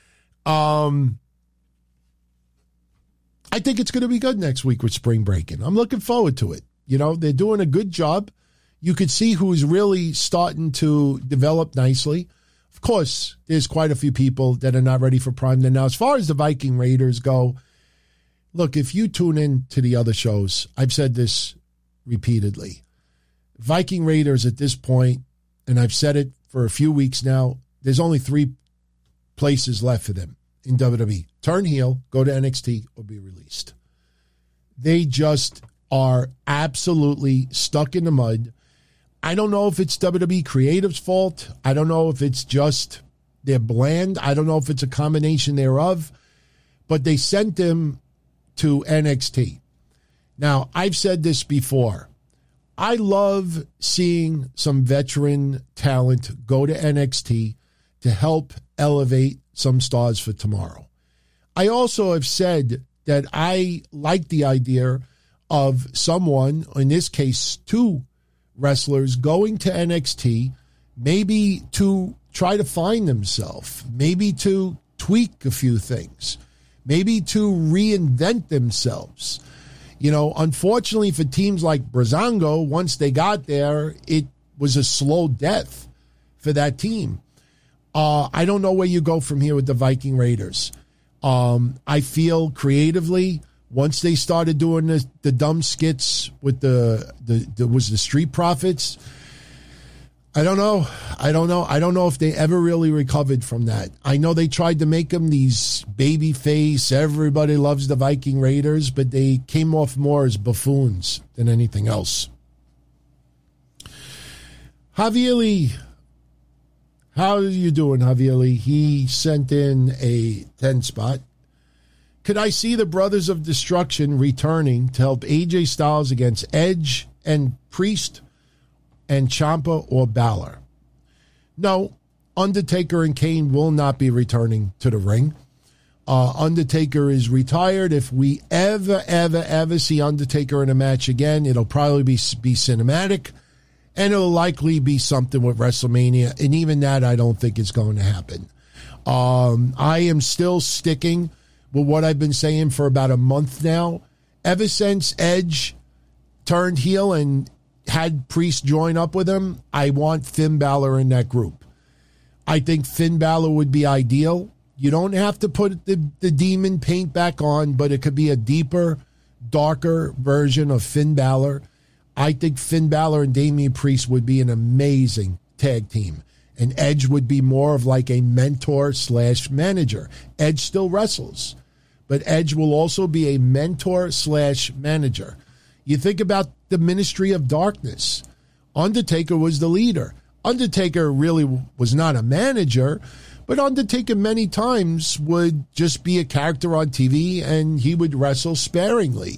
I think it's going to be good next week with Spring Breakin'. I'm looking forward to it. They're doing a good job. You could see who's really starting to develop nicely. Of course, there's quite a few people that are not ready for prime. Now, as far as the Viking Raiders go, look, if you tune in to the other shows, I've said this repeatedly. Viking Raiders at this point, and I've said it for a few weeks now, there's only 3 places left for them in WWE. Turn heel, go to NXT, or be released. They just are absolutely stuck in the mud. I don't know if it's WWE Creative's fault. I don't know if it's just they're bland. I don't know if it's a combination thereof. But they sent them to NXT. Now, I've said this before. I love seeing some veteran talent go to NXT to help elevate some stars for tomorrow. I also have said that I like the idea of someone, in this case, two wrestlers going to NXT, maybe to try to find themselves, maybe to tweak a few things, maybe to reinvent themselves. Unfortunately for teams like Breezango, once they got there, it was a slow death for that team. I don't know where you go from here with the Viking Raiders. I feel creatively, once they started doing the dumb skits with the Street Profits, I don't know. I don't know if they ever really recovered from that. I know they tried to make them these baby face, everybody loves the Viking Raiders, but they came off more as buffoons than anything else. Javier Lee. How are you doing, Javier Lee? He sent in a 10 spot. Could I see the Brothers of Destruction returning to help AJ Styles against Edge and Priest and Ciampa or Balor? No, Undertaker and Kane will not be returning to the ring. Undertaker is retired. If we ever see Undertaker in a match again, it'll probably be cinematic, and it'll likely be something with WrestleMania, and even that I don't think is going to happen. I am still sticking with what I've been saying for about a month now. Ever since Edge turned heel and had Priest join up with him, I want Finn Balor in that group. I think Finn Balor would be ideal. You don't have to put the demon paint back on, but it could be a deeper, darker version of Finn Balor. I think Finn Balor and Damian Priest would be an amazing tag team. And Edge would be more of like a mentor/manager. Edge still wrestles, but Edge will also be a mentor/manager. You think about the Ministry of Darkness. Undertaker was the leader. Undertaker really was not a manager, but Undertaker many times would just be a character on TV and he would wrestle sparingly.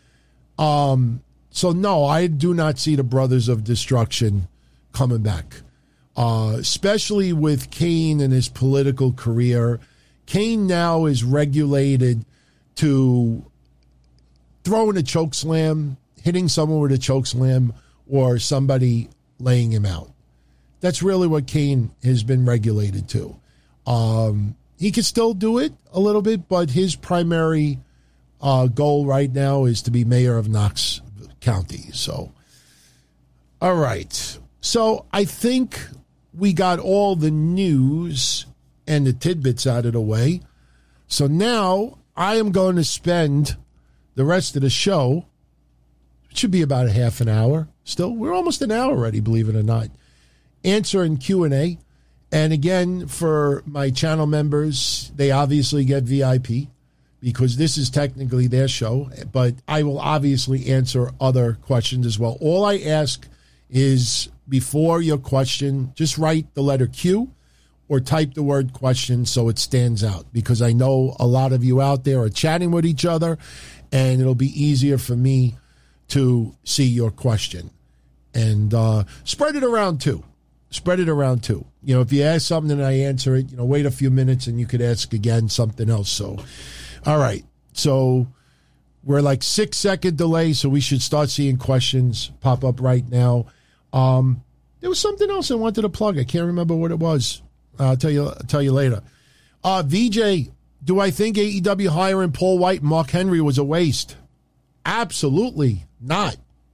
So no, I do not see the Brothers of Destruction coming back, especially with Kane and his political career. Kane now is regulated to throwing a choke slam, hitting someone with a choke slam, or somebody laying him out. That's really what Kane has been regulated to. He can still do it a little bit, but his primary goal right now is to be mayor of Knox County. So, all right. So I think we got all the news and the tidbits out of the way. So now I am going to spend the rest of the show, it should be about a half an hour. Still, we're almost an hour already, believe it or not, answering Q&A. And again, for my channel members, they obviously get VIP because this is technically their show, but I will obviously answer other questions as well. All I ask is before your question, just write the letter Q or type the word question so it stands out, because I know a lot of you out there are chatting with each other and it'll be easier for me to see your question. And spread it around too. Spread it around too. You know, if you ask something and I answer it, wait a few minutes and you could ask again something else. So, all right. So we're like 6-second delay, so we should start seeing questions pop up right now. There was something else I wanted to plug. I can't remember what it was. I'll tell you later. VJ, do I think AEW hiring Paul White and Mark Henry was a waste? Absolutely not.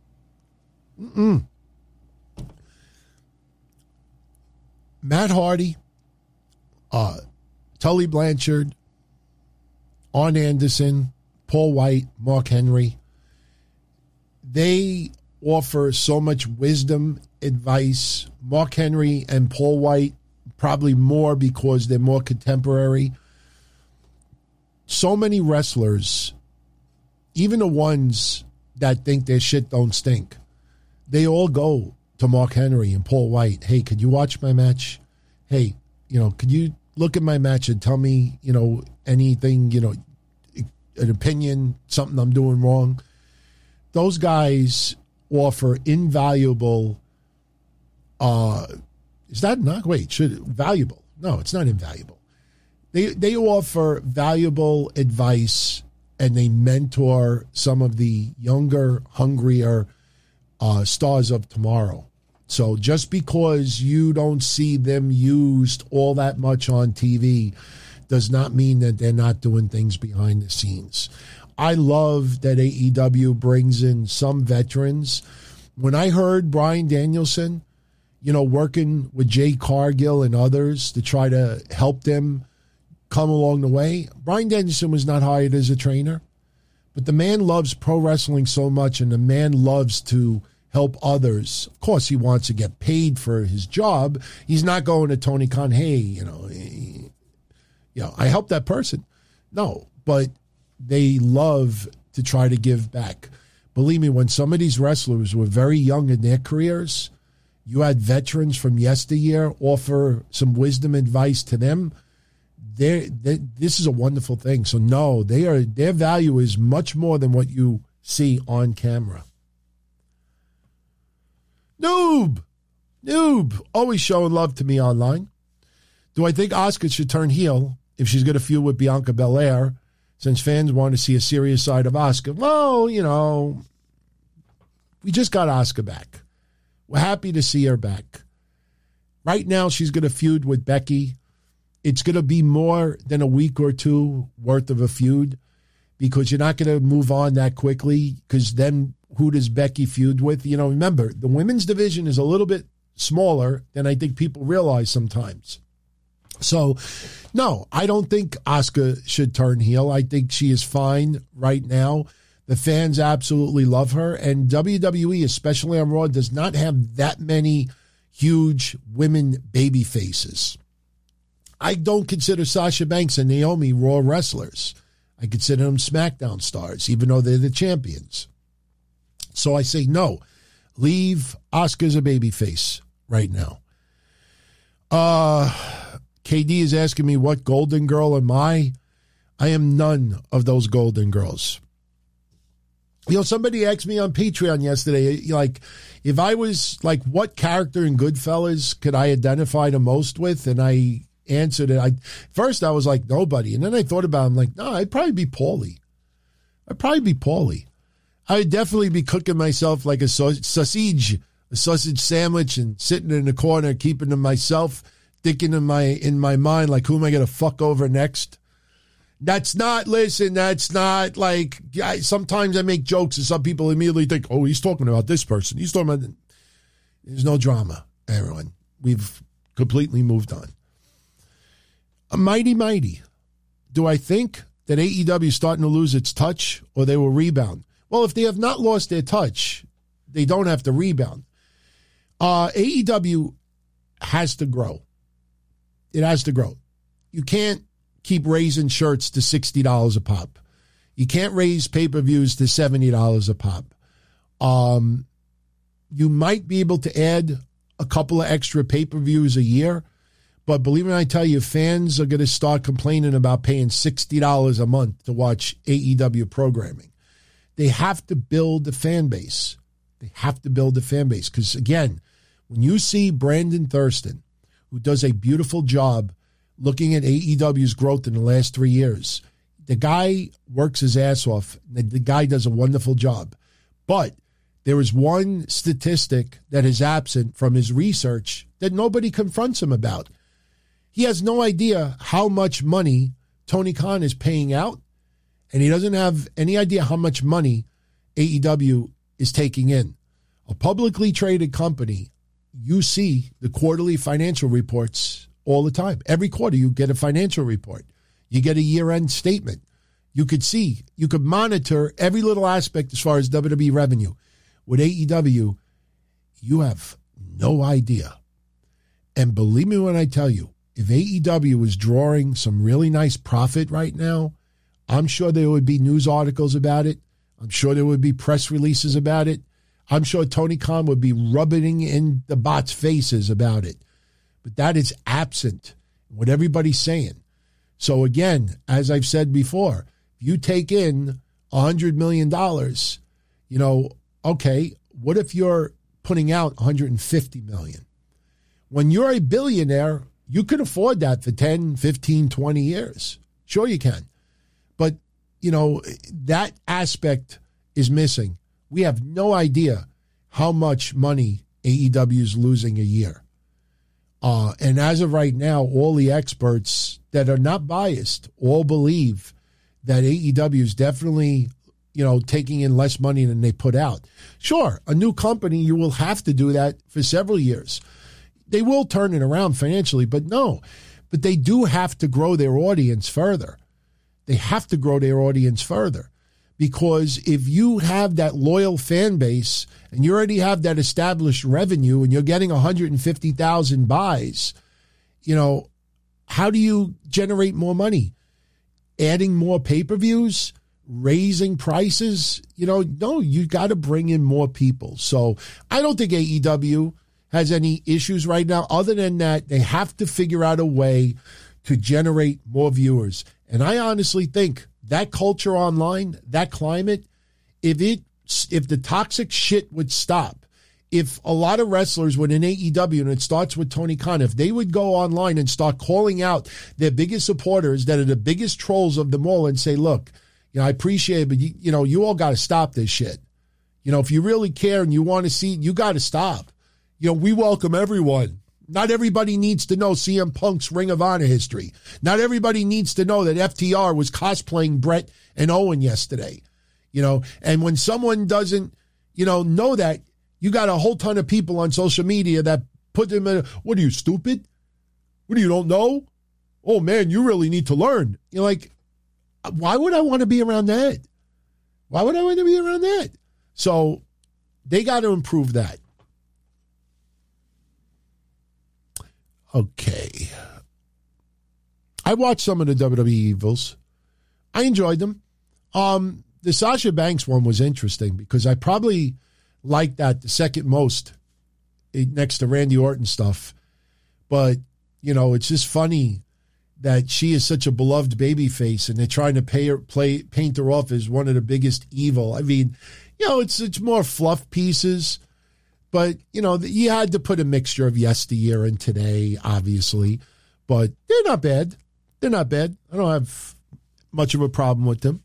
Matt Hardy, Tully Blanchard, Arn Anderson, Paul White, Mark Henry, they offer so much wisdom, advice. Mark Henry and Paul White probably more because they're more contemporary. So many wrestlers, even the ones that think their shit don't stink, they all go to Mark Henry and Paul White. Hey, could you watch my match? Hey, could you look at my match and tell me, anything, an opinion, something I'm doing wrong? Those guys offer invaluable, is that not, valuable? No, it's not invaluable. They offer valuable advice and they mentor some of the younger, hungrier stars of tomorrow. So just because you don't see them used all that much on TV does not mean that they're not doing things behind the scenes. I love that AEW brings in some veterans. When I heard Bryan Danielson, working with Jay Cargill and others to try to help them come along the way, Bryan Danielson was not hired as a trainer, but the man loves pro wrestling so much, and the man loves to help others. Of course, he wants to get paid for his job. He's not going to Tony Khan, hey, I helped that person. No, but they love to try to give back. Believe me, when some of these wrestlers were very young in their careers, you had veterans from yesteryear offer some wisdom advice to them. This is a wonderful thing. So no, their value is much more than what you see on camera. Noob, always showing love to me online. Do I think Asuka should turn heel if she's going to feud with Bianca Belair, since fans want to see a serious side of Asuka? Well, we just got Asuka back. We're happy to see her back. Right now, she's going to feud with Becky. It's going to be more than a week or two worth of a feud, because you're not going to move on that quickly, because then who does Becky feud with? Remember, the women's division is a little bit smaller than I think people realize sometimes. So, no, I don't think Asuka should turn heel. I think she is fine right now. The fans absolutely love her, and WWE, especially on Raw, does not have that many huge women baby faces. I don't consider Sasha Banks and Naomi Raw wrestlers. I consider them SmackDown stars, even though they're the champions. So I say no. Leave Asuka as a babyface right now. KD is asking me, what Golden Girl am I? I am none of those Golden Girls. Somebody asked me on Patreon yesterday, if I was, what character in Goodfellas could I identify the most with? And I answered it. First, I was like, nobody. And then I thought about it. I'm like, no, I'd probably be Paulie. I would definitely be cooking myself like a sausage sandwich and sitting in the corner, keeping to myself, thinking in my mind, like, who am I going to fuck over next? That's not like, sometimes I make jokes and some people immediately think, oh, he's talking about this person. He's talking about, there's no drama, everyone. We've completely moved on. Mighty. Do I think that AEW is starting to lose its touch, or they will rebound? Well, if they have not lost their touch, they don't have to rebound. AEW has to grow. It has to grow. You can't keep raising shirts to $60 a pop. You can't raise pay-per-views to $70 a pop. You might be able to add a couple of extra pay-per-views a year, but believe me when I tell you, fans are going to start complaining about paying $60 a month to watch AEW programming. They have to build a fan base. Because, again, when you see Brandon Thurston, who does a beautiful job looking at AEW's growth in the last 3 years, the guy works his ass off. The guy does a wonderful job. But there is one statistic that is absent from his research that nobody confronts him about. He has no idea how much money Tony Khan is paying out, and he doesn't have any idea how much money AEW is taking in. A publicly traded company, you see the quarterly financial reports all the time. Every quarter you get a financial report. You get a year-end statement. You could monitor every little aspect as far as WWE revenue. With AEW, you have no idea. And believe me when I tell you, if AEW is drawing some really nice profit right now, I'm sure there would be news articles about it. I'm sure there would be press releases about it. I'm sure Tony Khan would be rubbing in the bots' faces about it. But that is absent, what everybody's saying. So again, as I've said before, if you take in $100 million, okay, what if you're putting out $150 million? When you're a billionaire, you can afford that for 10, 15, 20 years. Sure you can. But that aspect is missing. We have no idea how much money AEW is losing a year. And as of right now, all the experts that are not biased all believe that AEW is definitely, taking in less money than they put out. Sure, a new company, you will have to do that for several years. They will turn it around financially, but they do have to grow their audience further. They have to grow their audience further, because if you have that loyal fan base and you already have that established revenue and you're getting 150,000 buys, how do you generate more money? Adding more pay-per-views, raising prices, no, you got to bring in more people. So I don't think AEW has any issues right now, other than that they have to figure out a way to generate more viewers. And I honestly think that culture online, that climate, if the toxic shit would stop, if a lot of wrestlers would in AEW, and it starts with Tony Khan, if they would go online and start calling out their biggest supporters that are the biggest trolls of them all and say, look, I appreciate it, but you all got to stop this shit. If you really care and you want to see, you got to stop. We welcome everyone. Not everybody needs to know CM Punk's Ring of Honor history. Not everybody needs to know that FTR was cosplaying Brett and Owen yesterday. And when someone doesn't, know that, you got a whole ton of people on social media that put them in, what are you, stupid? What, do you don't know? Oh man, you really need to learn. You're like, why would I want to be around that? Why would I want to be around that? So they got to improve that. Okay. I watched some of the WWE Evils. I enjoyed them. The Sasha Banks one was interesting because I probably liked that the second most next to Randy Orton stuff. But, it's just funny that she is such a beloved babyface and they're trying to paint her off as one of the biggest evil. I mean, it's more fluff pieces. But, you had to put a mixture of yesteryear and today, obviously. But they're not bad. They're not bad. I don't have much of a problem with them.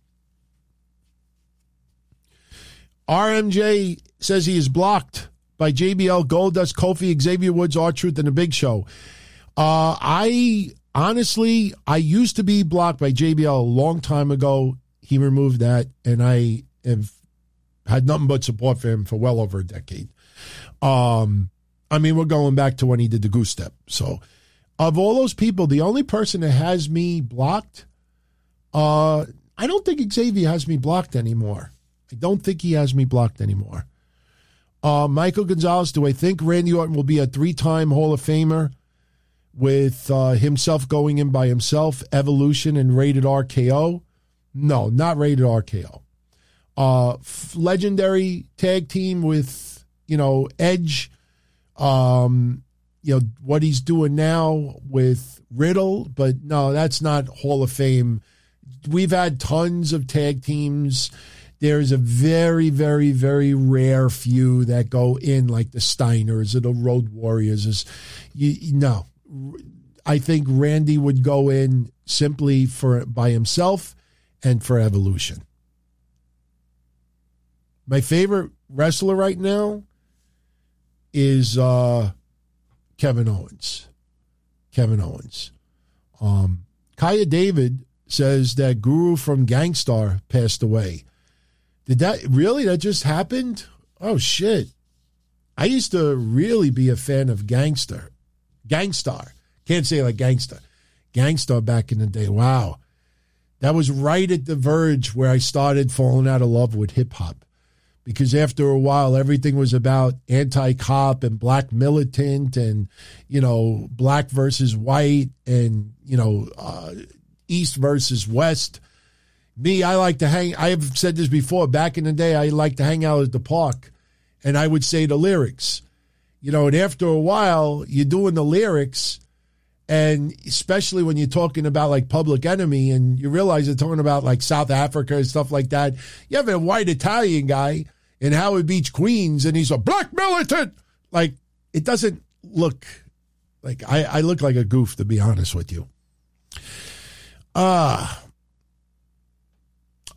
RMJ says he is blocked by JBL, Goldust, Kofi, Xavier Woods, R-Truth, and The Big Show. I used to be blocked by JBL a long time ago. He removed that, and I have had nothing but support for him for well over a decade. We're going back to when he did the Goose Step. So, of all those people, the only person that has me blocked, I don't think Xavier has me blocked anymore. I don't think he has me blocked anymore. Michael Gonzalez, do I think Randy Orton will be a 3-time Hall of Famer with himself going in by himself, Evolution, and Rated RKO? No, not Rated RKO. Legendary tag team with, Edge, what he's doing now with Riddle, but no, that's not Hall of Fame. We've had tons of tag teams. There's a very, very, very rare few that go in, like the Steiners or the Road Warriors. I think Randy would go in simply by himself and for Evolution. My favorite wrestler right now is Kevin Owens. Kaya David says that Guru from Gangstar passed away. Did that just happened? Oh, shit. I used to really be a fan of Gangstar. Can't say like Gangsta. Gangstar back in the day. Wow. That was right at the verge where I started falling out of love with hip-hop. Because after a while, everything was about anti-cop and black militant and, black versus white and, East versus West. Me, I like to I have said this before, back in the day, I like to hang out at the park and I would say the lyrics. And after a while, you're doing the lyrics, and especially when you're talking about like Public Enemy and you realize they're talking about like South Africa and stuff like that. You have a white Italian guy in Howard Beach, Queens, and he's a black militant. Like, it doesn't look like I look like a goof, to be honest with you.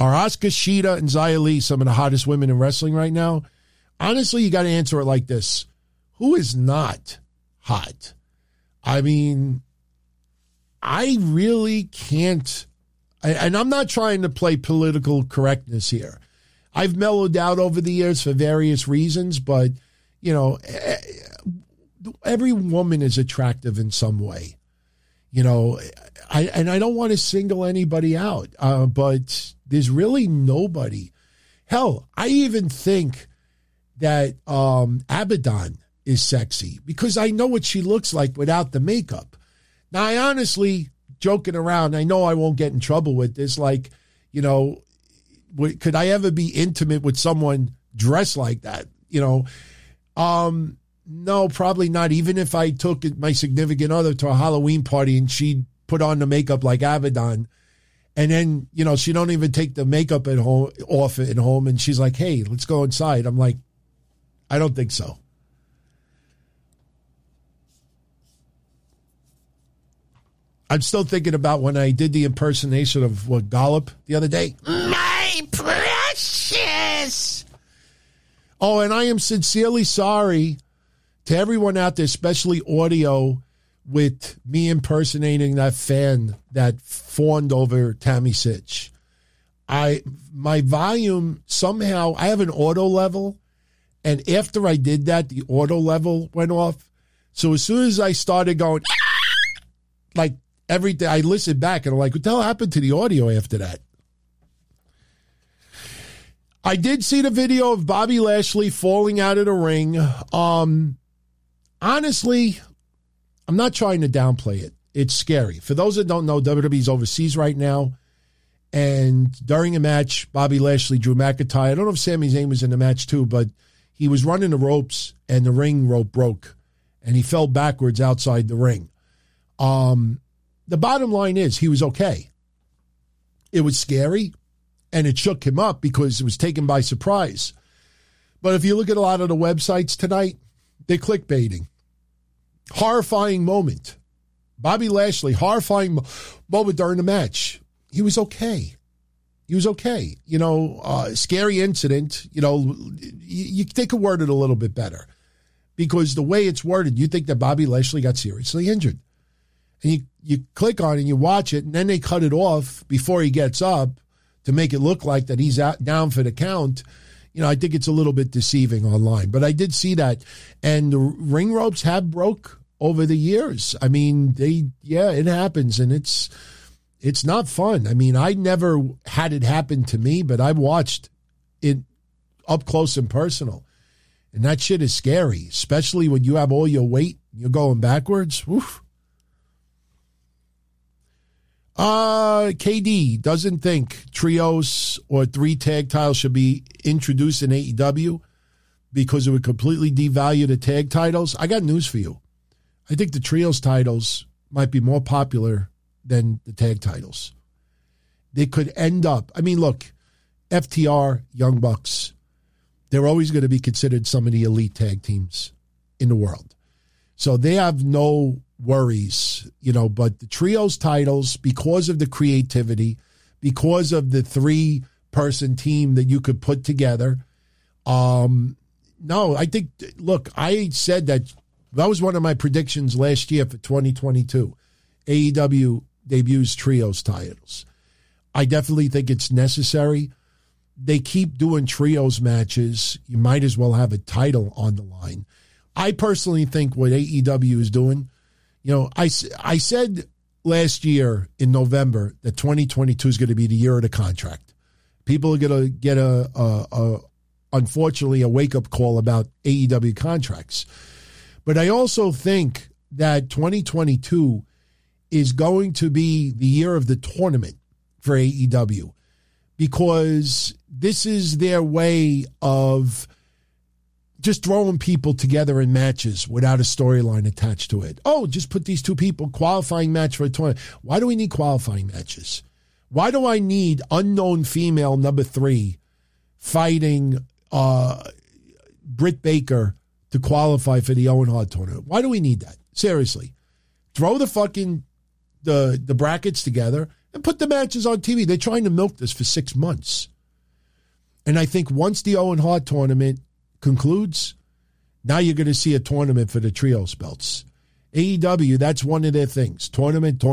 Are Asuka, Shida, and Xia Li some of the hottest women in wrestling right now? Honestly, you got to answer it like this. Who is not hot? I mean, I really can't, and I'm not trying to play political correctness here. I've mellowed out over the years for various reasons, but, you know, every woman is attractive in some way. You know, I don't want to single anybody out, but there's really nobody. Hell, I even think that Abaddon is sexy because I know what she looks like without the makeup. Now, I honestly, joking around, I know I won't get in trouble with this. Like, you know, could I ever be intimate with someone dressed like that? You know, no, probably not. Even if I took my significant other to a Halloween party and she put on the makeup like Abaddon, and then, you know, she don't even take the makeup off at home, and she's like, hey, let's go inside. I'm like, I don't think so. I'm still thinking about when I did the impersonation of Gollop the other day. My precious. Oh, and I am sincerely sorry to everyone out there, especially audio, with me impersonating that fan that fawned over Tammy Sitch. My volume, somehow, I have an auto level, and after I did that, the auto level went off. So as soon as I started going, like, everything, I listened back and I'm like, what the hell happened to the audio after that? I did see the video of Bobby Lashley falling out of the ring. Honestly, I'm not trying to downplay it. It's scary. For those that don't know, WWE's overseas right now. And during a match, Bobby Lashley, Drew McIntyre, I don't know if Sami Zayn was in the match too, but he was running the ropes and the ring rope broke and he fell backwards outside the ring. The bottom line is he was okay. It was scary and it shook him up because it was taken by surprise. But if you look at a lot of the websites tonight, they're clickbaiting. Horrifying moment. Bobby Lashley, horrifying moment during the match. He was okay. He was okay. You know, scary incident. You know, you take a word it a little bit better. Because the way it's worded, you think that Bobby Lashley got seriously injured. And you click on it and you watch it, and then they cut it off before he gets up to make it look like that he's out, down for the count. You know, I think it's a little bit deceiving online. But I did see that. And the ring ropes have broke over the years. I mean, it happens, and it's not fun. I mean, I never had it happen to me, but I've watched it up close and personal. And that shit is scary, especially when you have all your weight, you're going backwards. Woof. KD doesn't think trios or 3 tag titles should be introduced in AEW because it would completely devalue the tag titles. I got news for you. I think the trios titles might be more popular than the tag titles. They could end up, I mean, look, FTR, Young Bucks, they're always going to be considered some of the elite tag teams in the world. So they have no worries, you know, but the trios titles, because of the creativity, because of the 3-person team that you could put together, no, I think, look, I said that was one of my predictions last year for 2022. AEW debuts trios titles. I definitely think it's necessary. They keep doing trios matches. You might as well have a title on the line. I personally think what AEW is doing, you know, I said last year in November that 2022 is going to be the year of the contract. People are going to get unfortunately, a wake-up call about AEW contracts. But I also think that 2022 is going to be the year of the tournament for AEW because this is their way of just throwing people together in matches without a storyline attached to it. Oh, just put these 2 people, qualifying match for a tournament. Why do we need qualifying matches? Why do I need unknown female number 3 fighting Britt Baker to qualify for the Owen Hart tournament? Why do we need that? Seriously. Throw the fucking the brackets together, and put the matches on TV. They're trying to milk this for 6 months. And I think once the Owen Hart tournament concludes, now you're going to see a tournament for the trios belts. AEW, that's one of their things. Tournaments.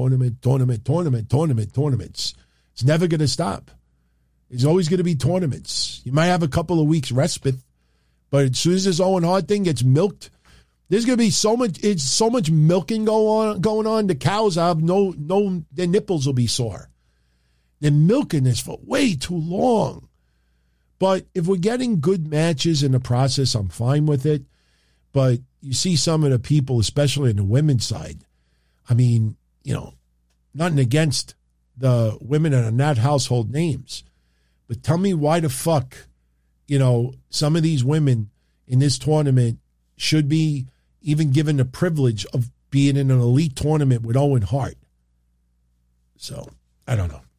It's never going to stop. There's always going to be tournaments. You might have a couple of weeks respite, but as soon as this Owen Hart thing gets milked, there's going to be so much milking going on. The cows have their nipples will be sore. They're milking this for way too long. But if we're getting good matches in the process, I'm fine with it. But you see some of the people, especially in the women's side, I mean, nothing against the women that are not household names. But tell me why the fuck, some of these women in this tournament should be even given the privilege of being in an elite tournament with Owen Hart. So, I don't know.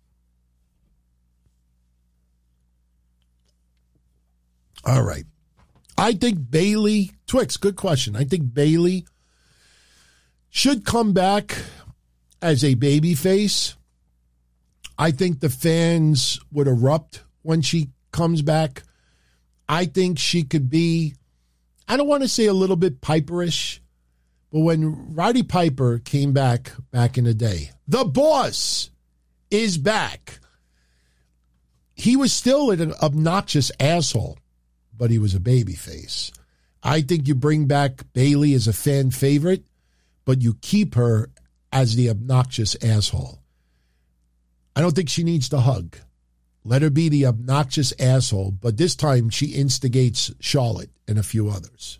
All right. I think Bayley, Twix, good question. I think Bayley should come back as a babyface. I think the fans would erupt when she comes back. I think she could be, I don't want to say a little bit Piperish, but when Roddy Piper came back in the day, the boss is back. He was still an obnoxious asshole, but he was a babyface. I think you bring back Bayley as a fan favorite, but you keep her as the obnoxious asshole. I don't think she needs to hug. Let her be the obnoxious asshole, but this time she instigates Charlotte and a few others.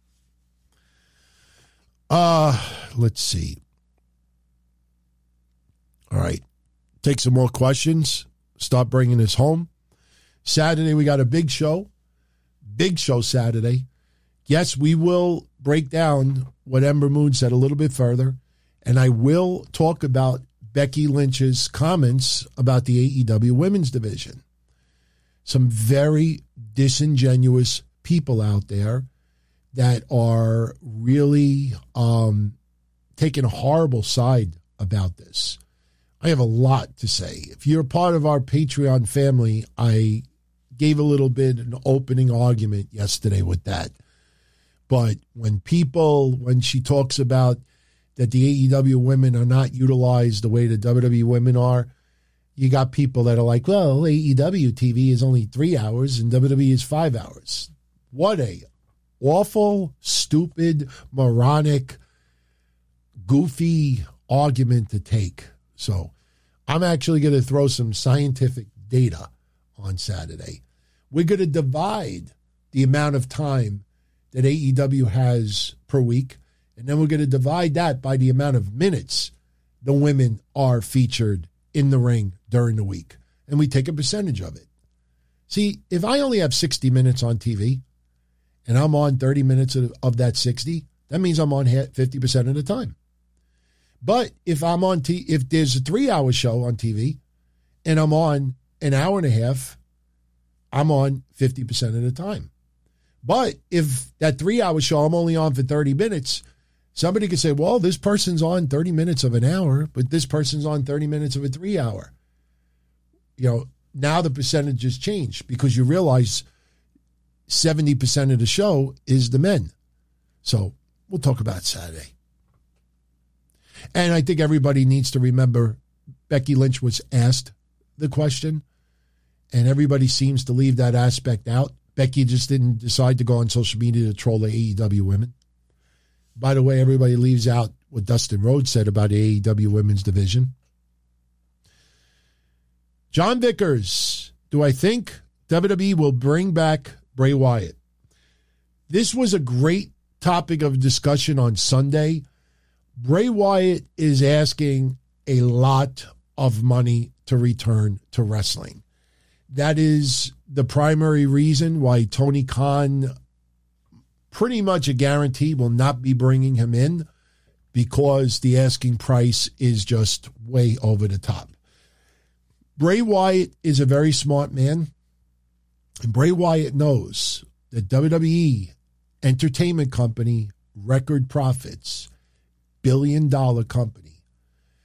Let's see. All right. Take some more questions. Start bringing this home. Saturday, we got a big show. Big show Saturday. Yes, we will break down what Ember Moon said a little bit further, and I will talk about Becky Lynch's comments about the AEW women's division. Some very disingenuous people out there that are really taking a horrible side about this. I have a lot to say. If you're part of our Patreon family, I gave a little bit an opening argument yesterday with that. But when she talks about that the AEW women are not utilized the way the WWE women are, you got people that are like, well, AEW TV is only 3 hours and WWE is 5 hours. What a awful, stupid, moronic, goofy argument to take. So I'm actually going to throw some scientific data on Saturday. We're going to divide the amount of time that AEW has per week, and then we're going to divide that by the amount of minutes the women are featured in the ring during the week. And we take a percentage of it. See, if I only have 60 minutes on TV and I'm on 30 minutes of that 60, that means I'm on 50% of the time. But if I'm on if there's a 3-hour show on TV and I'm on an hour and a half, I'm on 50% of the time. But if that 3-hour show I'm only on for 30 minutes, somebody could say, well, this person's on 30 minutes of an hour, but this person's on 30 minutes of a 3-hour. Now the percentages change because you realize 70% of the show is the men. So we'll talk about Saturday. And I think everybody needs to remember Becky Lynch was asked the question, and everybody seems to leave that aspect out. Becky just didn't decide to go on social media to troll the AEW women. By the way, everybody leaves out what Dustin Rhodes said about the AEW women's division. John Vickers, do I think WWE will bring back Bray Wyatt? This was a great topic of discussion on Sunday. Bray Wyatt is asking a lot of money to return to wrestling. That is the primary reason why Tony Khan, pretty much a guarantee, will not be bringing him in, because the asking price is just way over the top. Bray Wyatt is a very smart man, and Bray Wyatt knows that WWE entertainment company, record profits, $1 billion company.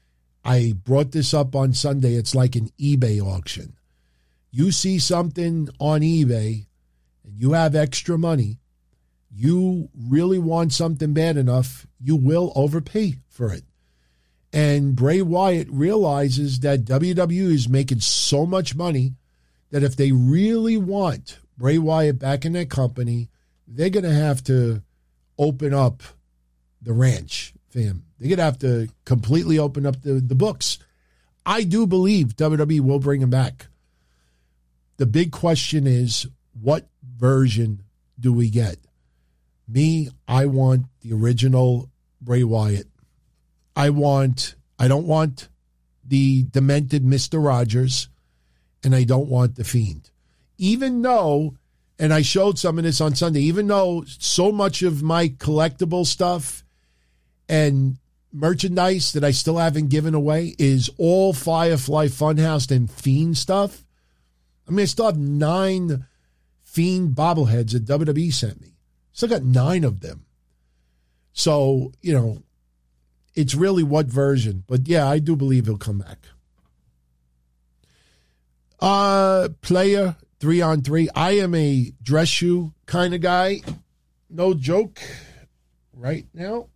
I brought this up on Sunday. It's like an eBay auction. You see something on eBay and you have extra money, you really want something bad enough, you will overpay for it. And Bray Wyatt realizes that WWE is making so much money that if they really want Bray Wyatt back in their company, they're going to have to open up the ranch for him. They're going to have to completely open up the books. I do believe WWE will bring him back. The big question is, what version do we get? Me, I want the original Bray Wyatt. I don't want the demented Mr. Rogers, and I don't want the Fiend. Even though, and I showed some of this on Sunday, even though so much of my collectible stuff and merchandise that I still haven't given away is all Firefly Funhouse and Fiend stuff. I mean, I still have 9 Fiend bobbleheads that WWE sent me. Still got 9 of them. So, it's really what version. But yeah, I do believe he'll come back. Player 3-on-3. I am a dress shoe kind of guy. No joke. Right now,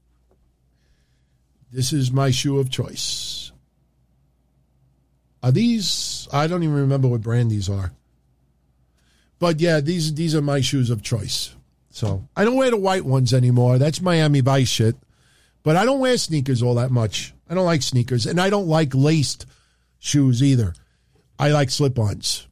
this is my shoe of choice. Are these? I don't even remember what brand these are. But yeah, these are my shoes of choice. So I don't wear the white ones anymore. That's Miami Vice shit. But I don't wear sneakers all that much. I don't like sneakers. And I don't like laced shoes either. I like slip-ons.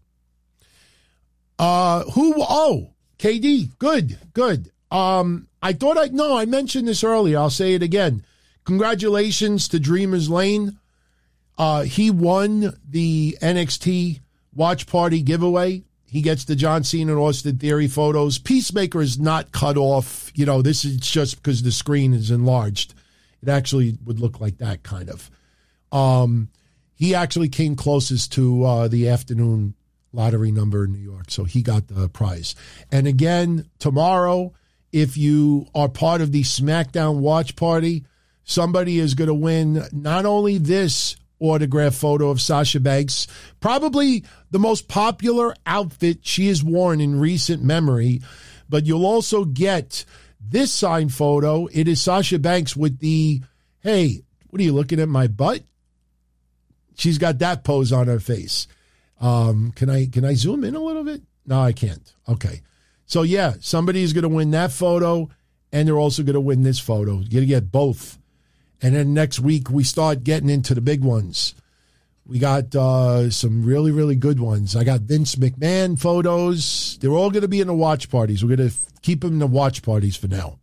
KD. Good. I mentioned this earlier. I'll say it again. Congratulations to Dreamer's Lane. He won the NXT Watch Party giveaway. He gets the John Cena and Austin Theory photos. Peacemaker is not cut off. This is just because the screen is enlarged. It actually would look like that kind of. He actually came closest to the afternoon lottery number in New York, so he got the prize. And again, tomorrow, if you are part of the SmackDown Watch Party, somebody is going to win not only this autograph photo of Sasha Banks, probably the most popular outfit she has worn in recent memory, but you'll also get this signed photo. It is Sasha Banks with the, hey, what are you looking at my butt? She's got that pose on her face. Can I zoom in a little bit? No, I can't. Okay. So yeah, somebody is going to win that photo, and they're also going to win this photo. You're going to get both. And then next week, we start getting into the big ones. We got some really, really good ones. I got Vince McMahon photos. They're all going to be in the watch parties. We're going to keep them in the watch parties for now.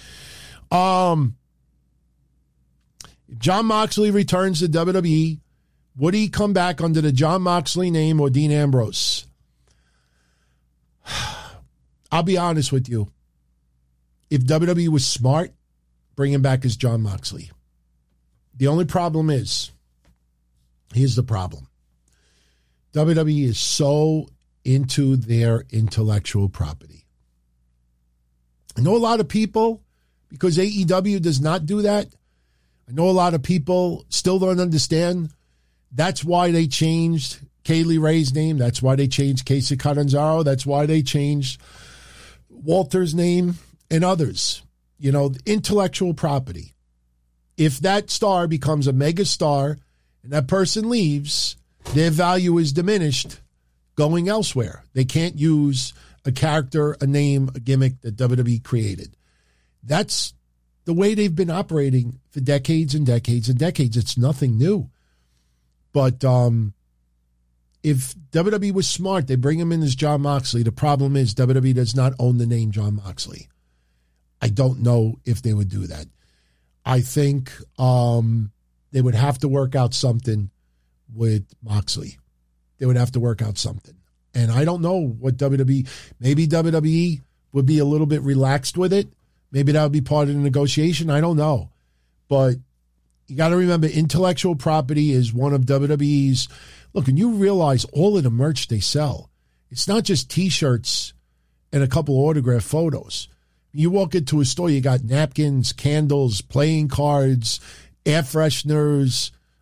If Jon Moxley returns to WWE, would he come back under the Jon Moxley name or Dean Ambrose? I'll be honest with you. If WWE was smart, bring him back as Jon Moxley. The only problem is, here's the problem. WWE is so into their intellectual property. I know a lot of people, because AEW does not do that, I know a lot of people still don't understand. That's why they changed Kaylee Ray's name. That's why they changed Casey Catanzaro. That's why they changed Walter's name and others. Intellectual property. If that star becomes a mega star and that person leaves, their value is diminished going elsewhere. They can't use a character, a name, a gimmick that WWE created. That's the way they've been operating for decades and decades and decades. It's nothing new. But if WWE was smart, they bring him in as Jon Moxley. The problem is WWE does not own the name Jon Moxley. I don't know if they would do that. I think they would have to work out something with Moxley. They would have to work out something. And I don't know what WWE, maybe WWE would be a little bit relaxed with it. Maybe that would be part of the negotiation. I don't know. But you got to remember, intellectual property is one of WWE's. Look, and you realize all of the merch they sell, it's not just T-shirts and a couple of autograph photos. You walk into a store, you got napkins, candles, playing cards, air fresheners,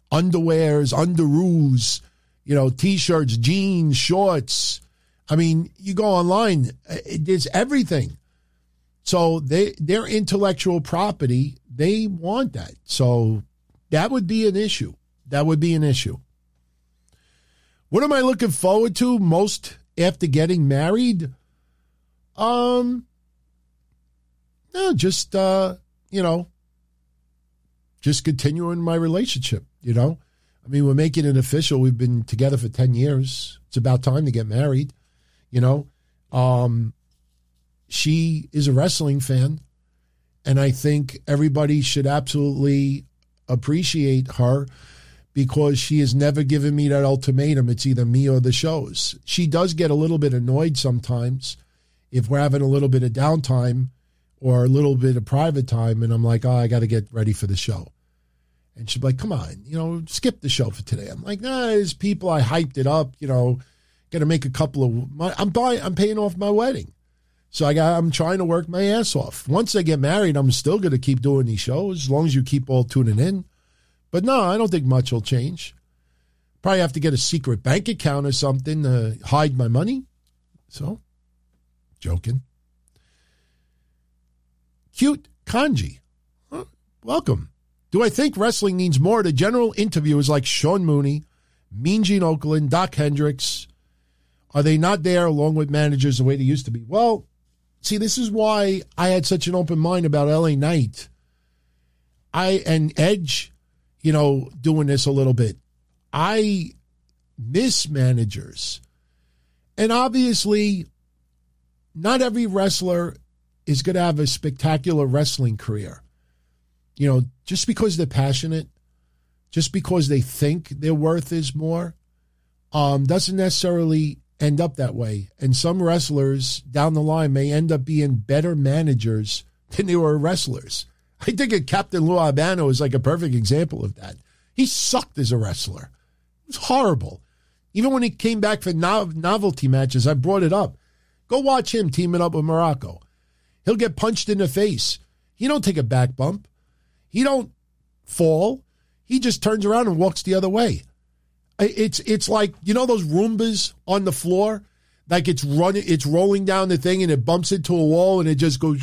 underwears, underoos, T-shirts, jeans, shorts. I mean, you go online, there's everything. So their intellectual property, they want that. So that would be an issue. That would be an issue. What am I looking forward to most after getting married? No, just, just continuing my relationship, I mean, we're making it official. We've been together for 10 years. It's about time to get married, She is a wrestling fan, and I think everybody should absolutely appreciate her because she has never given me that ultimatum. It's either me or the shows. She does get a little bit annoyed sometimes if we're having a little bit of downtime or a little bit of private time, and I'm like, oh, I got to get ready for the show. And she'd be like, come on, skip the show for today. I'm like, nah, there's people, I hyped it up, got to make a couple of, I'm paying off my wedding. So I'm trying to work my ass off. Once I get married, I'm still going to keep doing these shows as long as you keep all tuning in. But no, I don't think much will change. Probably have to get a secret bank account or something to hide my money. So, joking. Cute Kanji. Welcome. Do I think wrestling needs more to general interviewers like Sean Mooney, Mean Gene Okerlund, Doc Hendricks? Are they not there along with managers the way they used to be? Well, see, this is why I had such an open mind about LA Knight. And Edge, doing this a little bit. I miss managers. And obviously, not every wrestler is going to have a spectacular wrestling career. Just because they're passionate, just because they think their worth is more, doesn't necessarily end up that way. And some wrestlers down the line may end up being better managers than they were wrestlers. I think Captain Lou Albano is like a perfect example of that. He sucked as a wrestler. It was horrible. Even when he came back for novelty matches, I brought it up. Go watch him teaming up with Morocco. He'll get punched in the face. He don't take a back bump. He don't fall. He just turns around and walks the other way. It's like, those Roombas on the floor? Like it's rolling down the thing and it bumps into a wall and it just goes,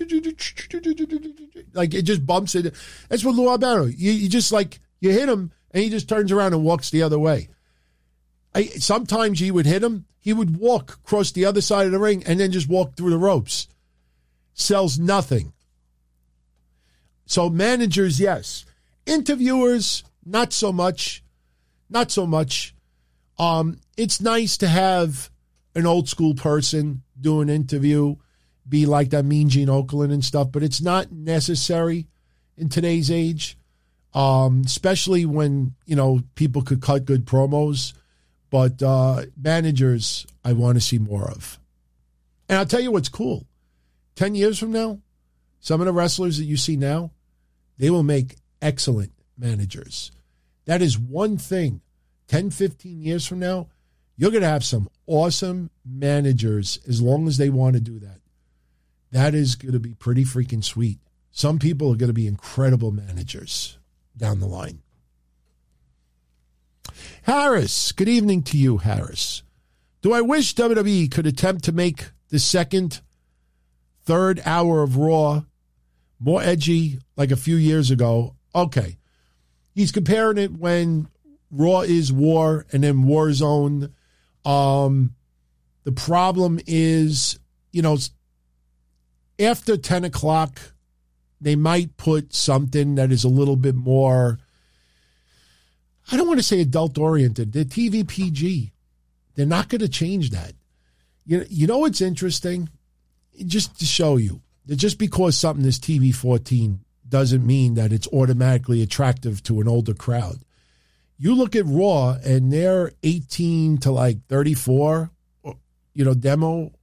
like it just bumps it. That's what Lou Albano, you just like, you hit him and he just turns around and walks the other way. Sometimes you would hit him, he would walk across the other side of the ring and then just walk through the ropes. Sells nothing. So managers, yes. Interviewers, not so much. Not so much. It's nice to have an old school person do an interview, be like that Mean Gene Okerlund and stuff, but it's not necessary in today's age, especially when, people could cut good promos. But managers, I want to see more of. And I'll tell you what's cool. 10 years from now, some of the wrestlers that you see now, they will make excellent managers. That is one thing. 10, 15 years from now, you're going to have some awesome managers as long as they want to do that. That is going to be pretty freaking sweet. Some people are going to be incredible managers down the line. Harris, good evening to you, Harris. Do I wish WWE could attempt to make the second, third hour of Raw more edgy like a few years ago? Okay. He's comparing it when Raw is War and then Warzone. The problem is, after 10 o'clock, they might put something that is a little bit more, I don't want to say adult-oriented. They're TV PG. They're not going to change that. You know what's interesting? Just to show you, that just because something is TV-14 doesn't mean that it's automatically attractive to an older crowd. You look at Raw, and they're 18 to like 34, demo.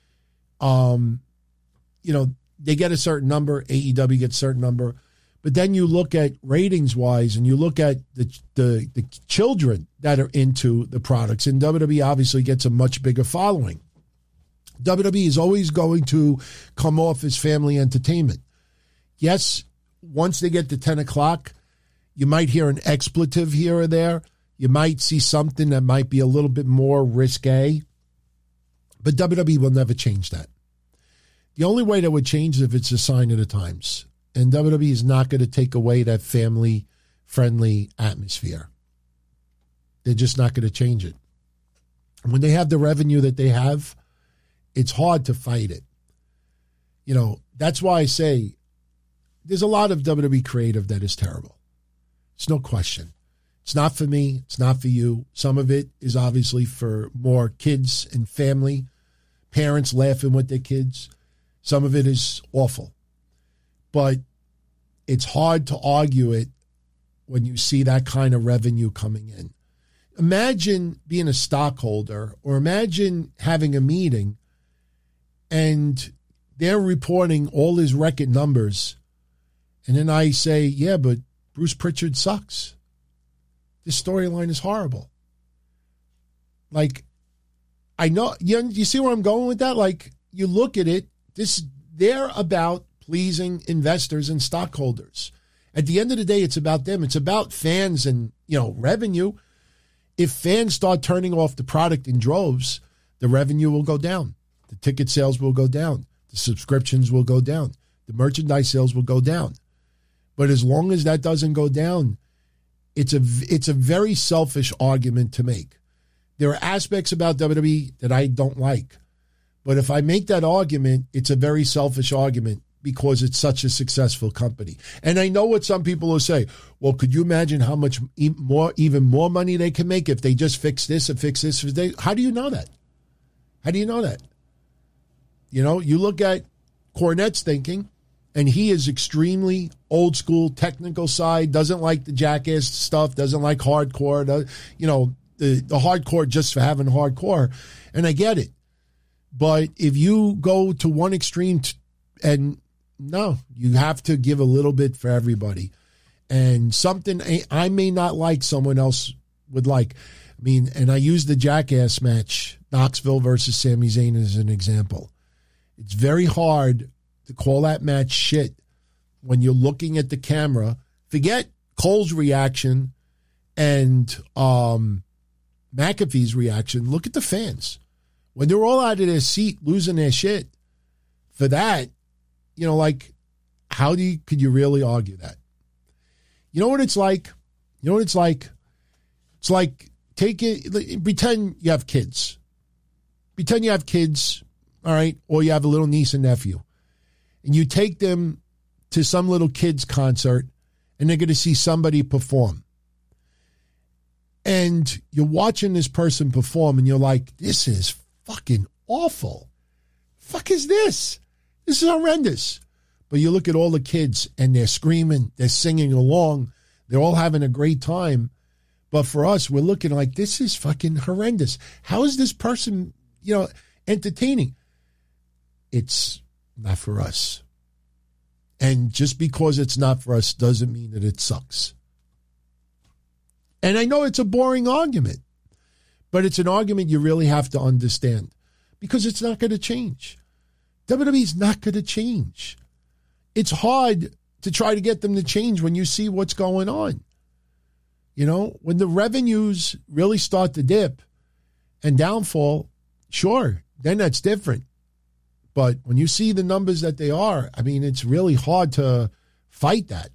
They get a certain number. AEW gets a certain number. But then you look at ratings-wise, and you look at the children that are into the products, and WWE obviously gets a much bigger following. WWE is always going to come off as family entertainment. Yes, once they get to 10 o'clock, You might hear an expletive here or there. You might see something that might be a little bit more risque. But WWE will never change that. The only way that would change is if it's a sign of the times. And WWE is not going to take away that family-friendly atmosphere. They're just not going to change it. And when they have the revenue that they have, it's hard to fight it. You know, that's why I say there's a lot of WWE creative that is terrible. It's no question. It's not for me. It's not for you. Some of it is obviously for more kids and family, parents laughing with their kids. Some of it is awful. But it's hard to argue it when you see that kind of revenue coming in. Imagine being a stockholder, or imagine having a meeting and they're reporting all his record numbers. And then I say, yeah, but Bruce Pritchard sucks. This storyline is horrible. Like, I know, you see where I'm going with that? Like, you look at it, they're about pleasing investors and stockholders. At the end of the day, it's about them. It's about fans and, revenue. If fans start turning off the product in droves, the revenue will go down. The ticket sales will go down. The subscriptions will go down. The merchandise sales will go down. But as long as that doesn't go down, it's a very selfish argument to make. There are aspects about WWE that I don't like. But if I make that argument, it's a very selfish argument because it's such a successful company. And I know what some people will say. Well, could you imagine how much even more money they can make if they just fix this and fix this? How do you know that? How do you know that? You look at Cornette's thinking, and he is extremely old school, technical side, doesn't like the jackass stuff, doesn't like hardcore, the hardcore just for having hardcore. And I get it. But if you go to one extreme no, you have to give a little bit for everybody. And something I may not like, someone else would like. I mean, and I use the Jackass match, Knoxville versus Sami Zayn, as an example. It's very hard to call that match shit when you're looking at the camera. Forget Cole's reaction and McAfee's reaction. Look at the fans. When they're all out of their seat, losing their shit, for that, could you really argue that? You know what it's like? It's like pretend you have kids. Pretend you have kids, all right, or you have a little niece and nephew. And you take them to some little kids concert and they're going to see somebody perform. And you're watching this person perform and you're like, this is fucking awful. Fuck is this? This is horrendous. But you look at all the kids and they're screaming, they're singing along, they're all having a great time. But for us, we're looking like, this is fucking horrendous. How is this person, entertaining? It's not for us. And just because it's not for us doesn't mean that it sucks. And I know it's a boring argument, but it's an argument you really have to understand because it's not going to change. WWE is not going to change. It's hard to try to get them to change when you see what's going on. When the revenues really start to dip and downfall, sure, then that's different. But when you see the numbers that they are, I mean, it's really hard to fight that.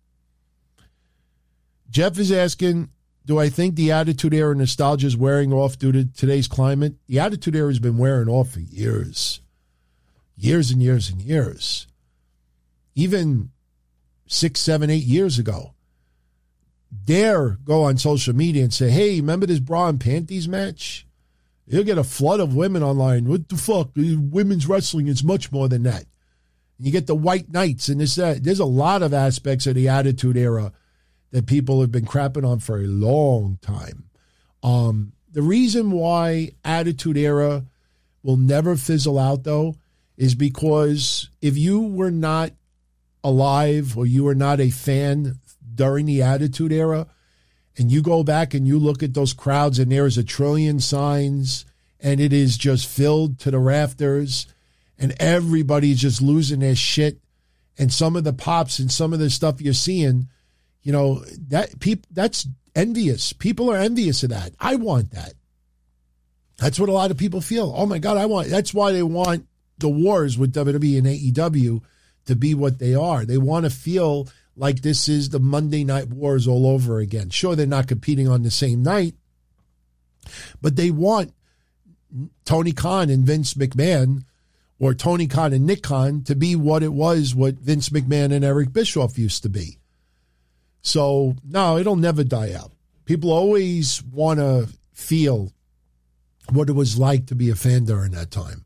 Jeff is asking, do I think the Attitude Era nostalgia is wearing off due to today's climate? The Attitude Era has been wearing off for years. Years and years and years. Even 6, 7, 8 years ago. Dare go on social media and say, hey, remember this bra and panties match? You'll get a flood of women online. What the fuck? Women's wrestling is much more than that. And you get the white knights and this, that. There's a lot of aspects of the Attitude Era that people have been crapping on for a long time. The reason why Attitude Era will never fizzle out, though, is because if you were not alive or you were not a fan during the Attitude Era, and you go back and you look at those crowds and there is a trillion signs and it is just filled to the rafters and everybody's just losing their shit, and some of the pops and some of the stuff you're seeing, that's envious. People are envious of that. I want that. That's what a lot of people feel. Oh my God, that's why they want the wars with WWE and AEW to be what they are. They want to feel like this is the Monday Night Wars all over again. Sure, they're not competing on the same night, but they want Tony Khan and Vince McMahon, or Tony Khan and Nick Khan, to be what Vince McMahon and Eric Bischoff used to be. So, no, it'll never die out. People always want to feel what it was like to be a fan during that time.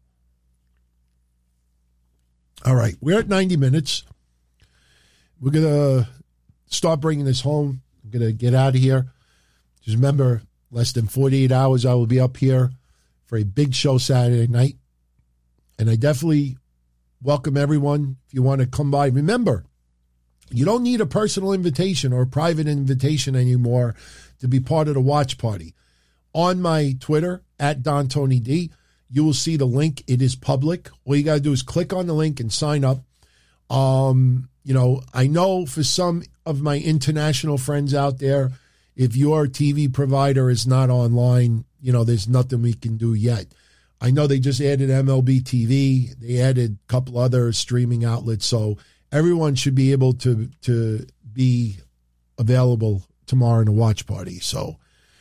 All right, we're at 90 minutes. We're going to start bringing this home. I'm going to get out of here. Just remember, less than 48 hours, I will be up here for a big show Saturday night. And I definitely welcome everyone if you want to come by. Remember, you don't need a personal invitation or a private invitation anymore to be part of the watch party. On my Twitter, at Don Tony D, you will see the link. It is public. All you got to do is click on the link and sign up. I know for some of my international friends out there, if your TV provider is not online, there's nothing we can do yet. I know they just added MLB TV. They added a couple other streaming outlets. So everyone should be able to be available tomorrow in a watch party. So,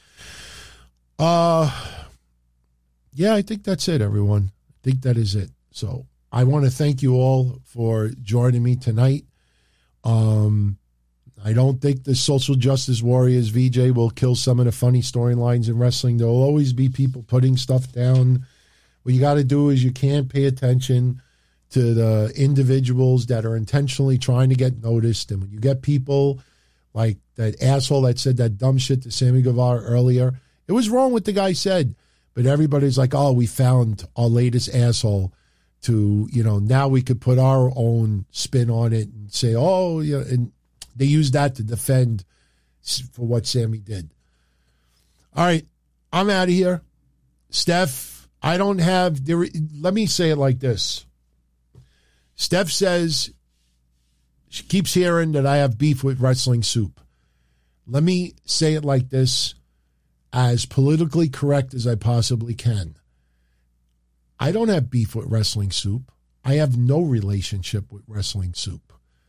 yeah, I think that's it, everyone. I think that is it. So I want to thank you all for joining me tonight. I don't think the social justice warriors, VJ, will kill some of the funny storylines in wrestling. There will always be people putting stuff down. What you got to do is you can't pay attention to the individuals that are intentionally trying to get noticed. And when you get people like that asshole that said that dumb shit to Sammy Guevara earlier, it was wrong what the guy said. But everybody's like, oh, we found our latest asshole to, now we could put our own spin on it and say, oh, yeah. And they use that to defend for what Sammy did. All right, I'm out of here. Steph, let me say it like this. Steph says she keeps hearing that I have beef with Wrestling Soup. Let me say it like this, as politically correct as I possibly can. I don't have beef with Wrestling Soup. I have no relationship with Wrestling Soup.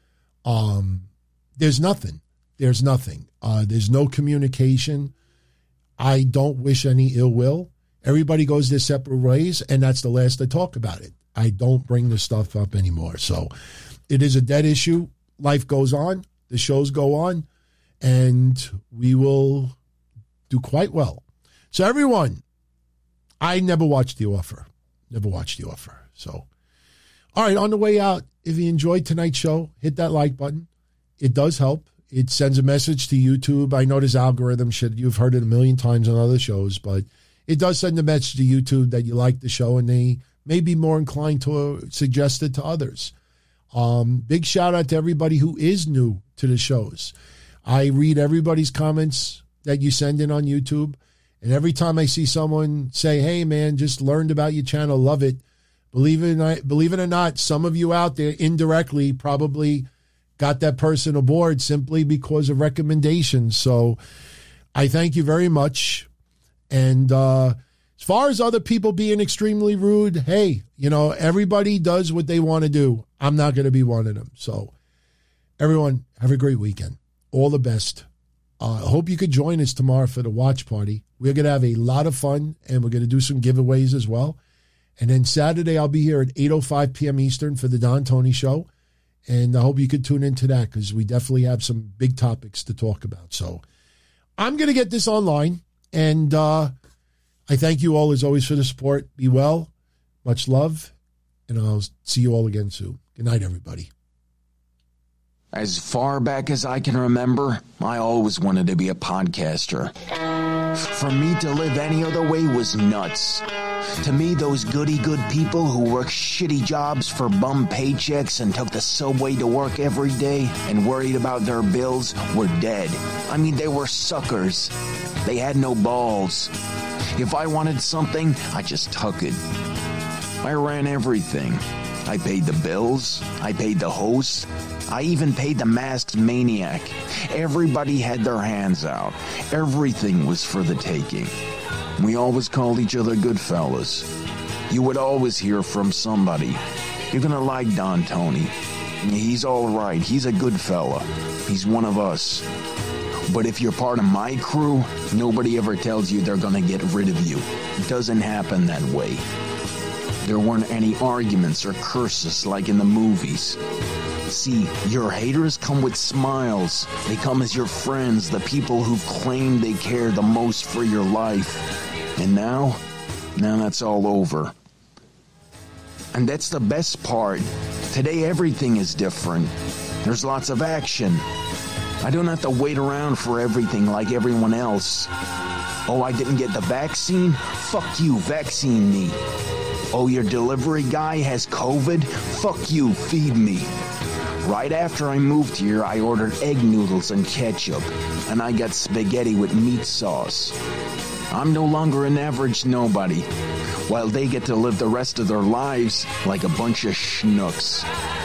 There's nothing. There's nothing. There's no communication. I don't wish any ill will. Everybody goes their separate ways, and that's the last I talk about it. I don't bring this stuff up anymore. So it is a dead issue. Life goes on. The shows go on, and we will do quite well. So everyone, I never watched The Offer. Never watched The Offer. So, all right, on the way out, if you enjoyed tonight's show, hit that like button. It does help. It sends a message to YouTube. I know this algorithm shit. You've heard it a million times on other shows, but it does send a message to YouTube that you like the show, and they may be more inclined to suggest it to others. Big shout out to everybody who is new to the shows. I read everybody's comments that you send in on YouTube. And every time I see someone say, hey, man, just learned about your channel, love it. Believe it or not, some of you out there indirectly probably got that person aboard simply because of recommendations. So I thank you very much. And as far as other people being extremely rude, hey, everybody does what they want to do. I'm not going to be one of them. So everyone, have a great weekend. All the best. I hope you could join us tomorrow for the watch party. We're going to have a lot of fun, and we're going to do some giveaways as well. And then Saturday, I'll be here at 8:05 p.m. Eastern for the Don Tony Show. And I hope you could tune into that because we definitely have some big topics to talk about. So I'm going to get this online, and I thank you all, as always, for the support. Be well. Much love, and I'll see you all again soon. Good night, everybody. As far back as I can remember, I always wanted to be a podcaster. For me to live any other way was nuts. To me, those goody-good people who worked shitty jobs for bum paychecks and took the subway to work every day and worried about their bills were dead. I mean, they were suckers. They had no balls. If I wanted something, I just took it. I ran everything. I paid the bills. I paid the host. I even paid the masked maniac. Everybody had their hands out. Everything was for the taking. We always called each other good fellas. You would always hear from somebody. You're gonna like Don Tony. He's all right. He's a good fella. He's one of us. But if you're part of my crew, nobody ever tells you they're gonna get rid of you. It doesn't happen that way. There weren't any arguments or curses like in the movies. See, your haters come with smiles. They come as your friends, the people who've claimed they care the most for your life. And now that's all over. And that's the best part. Today everything is different. There's lots of action. I don't have to wait around for everything like everyone else. Oh, I didn't get the vaccine? Fuck you, vaccine me. Oh, your delivery guy has COVID? Fuck you, feed me. Right after I moved here, I ordered egg noodles and ketchup, and I got spaghetti with meat sauce. I'm no longer an average nobody, while they get to live the rest of their lives like a bunch of schnooks.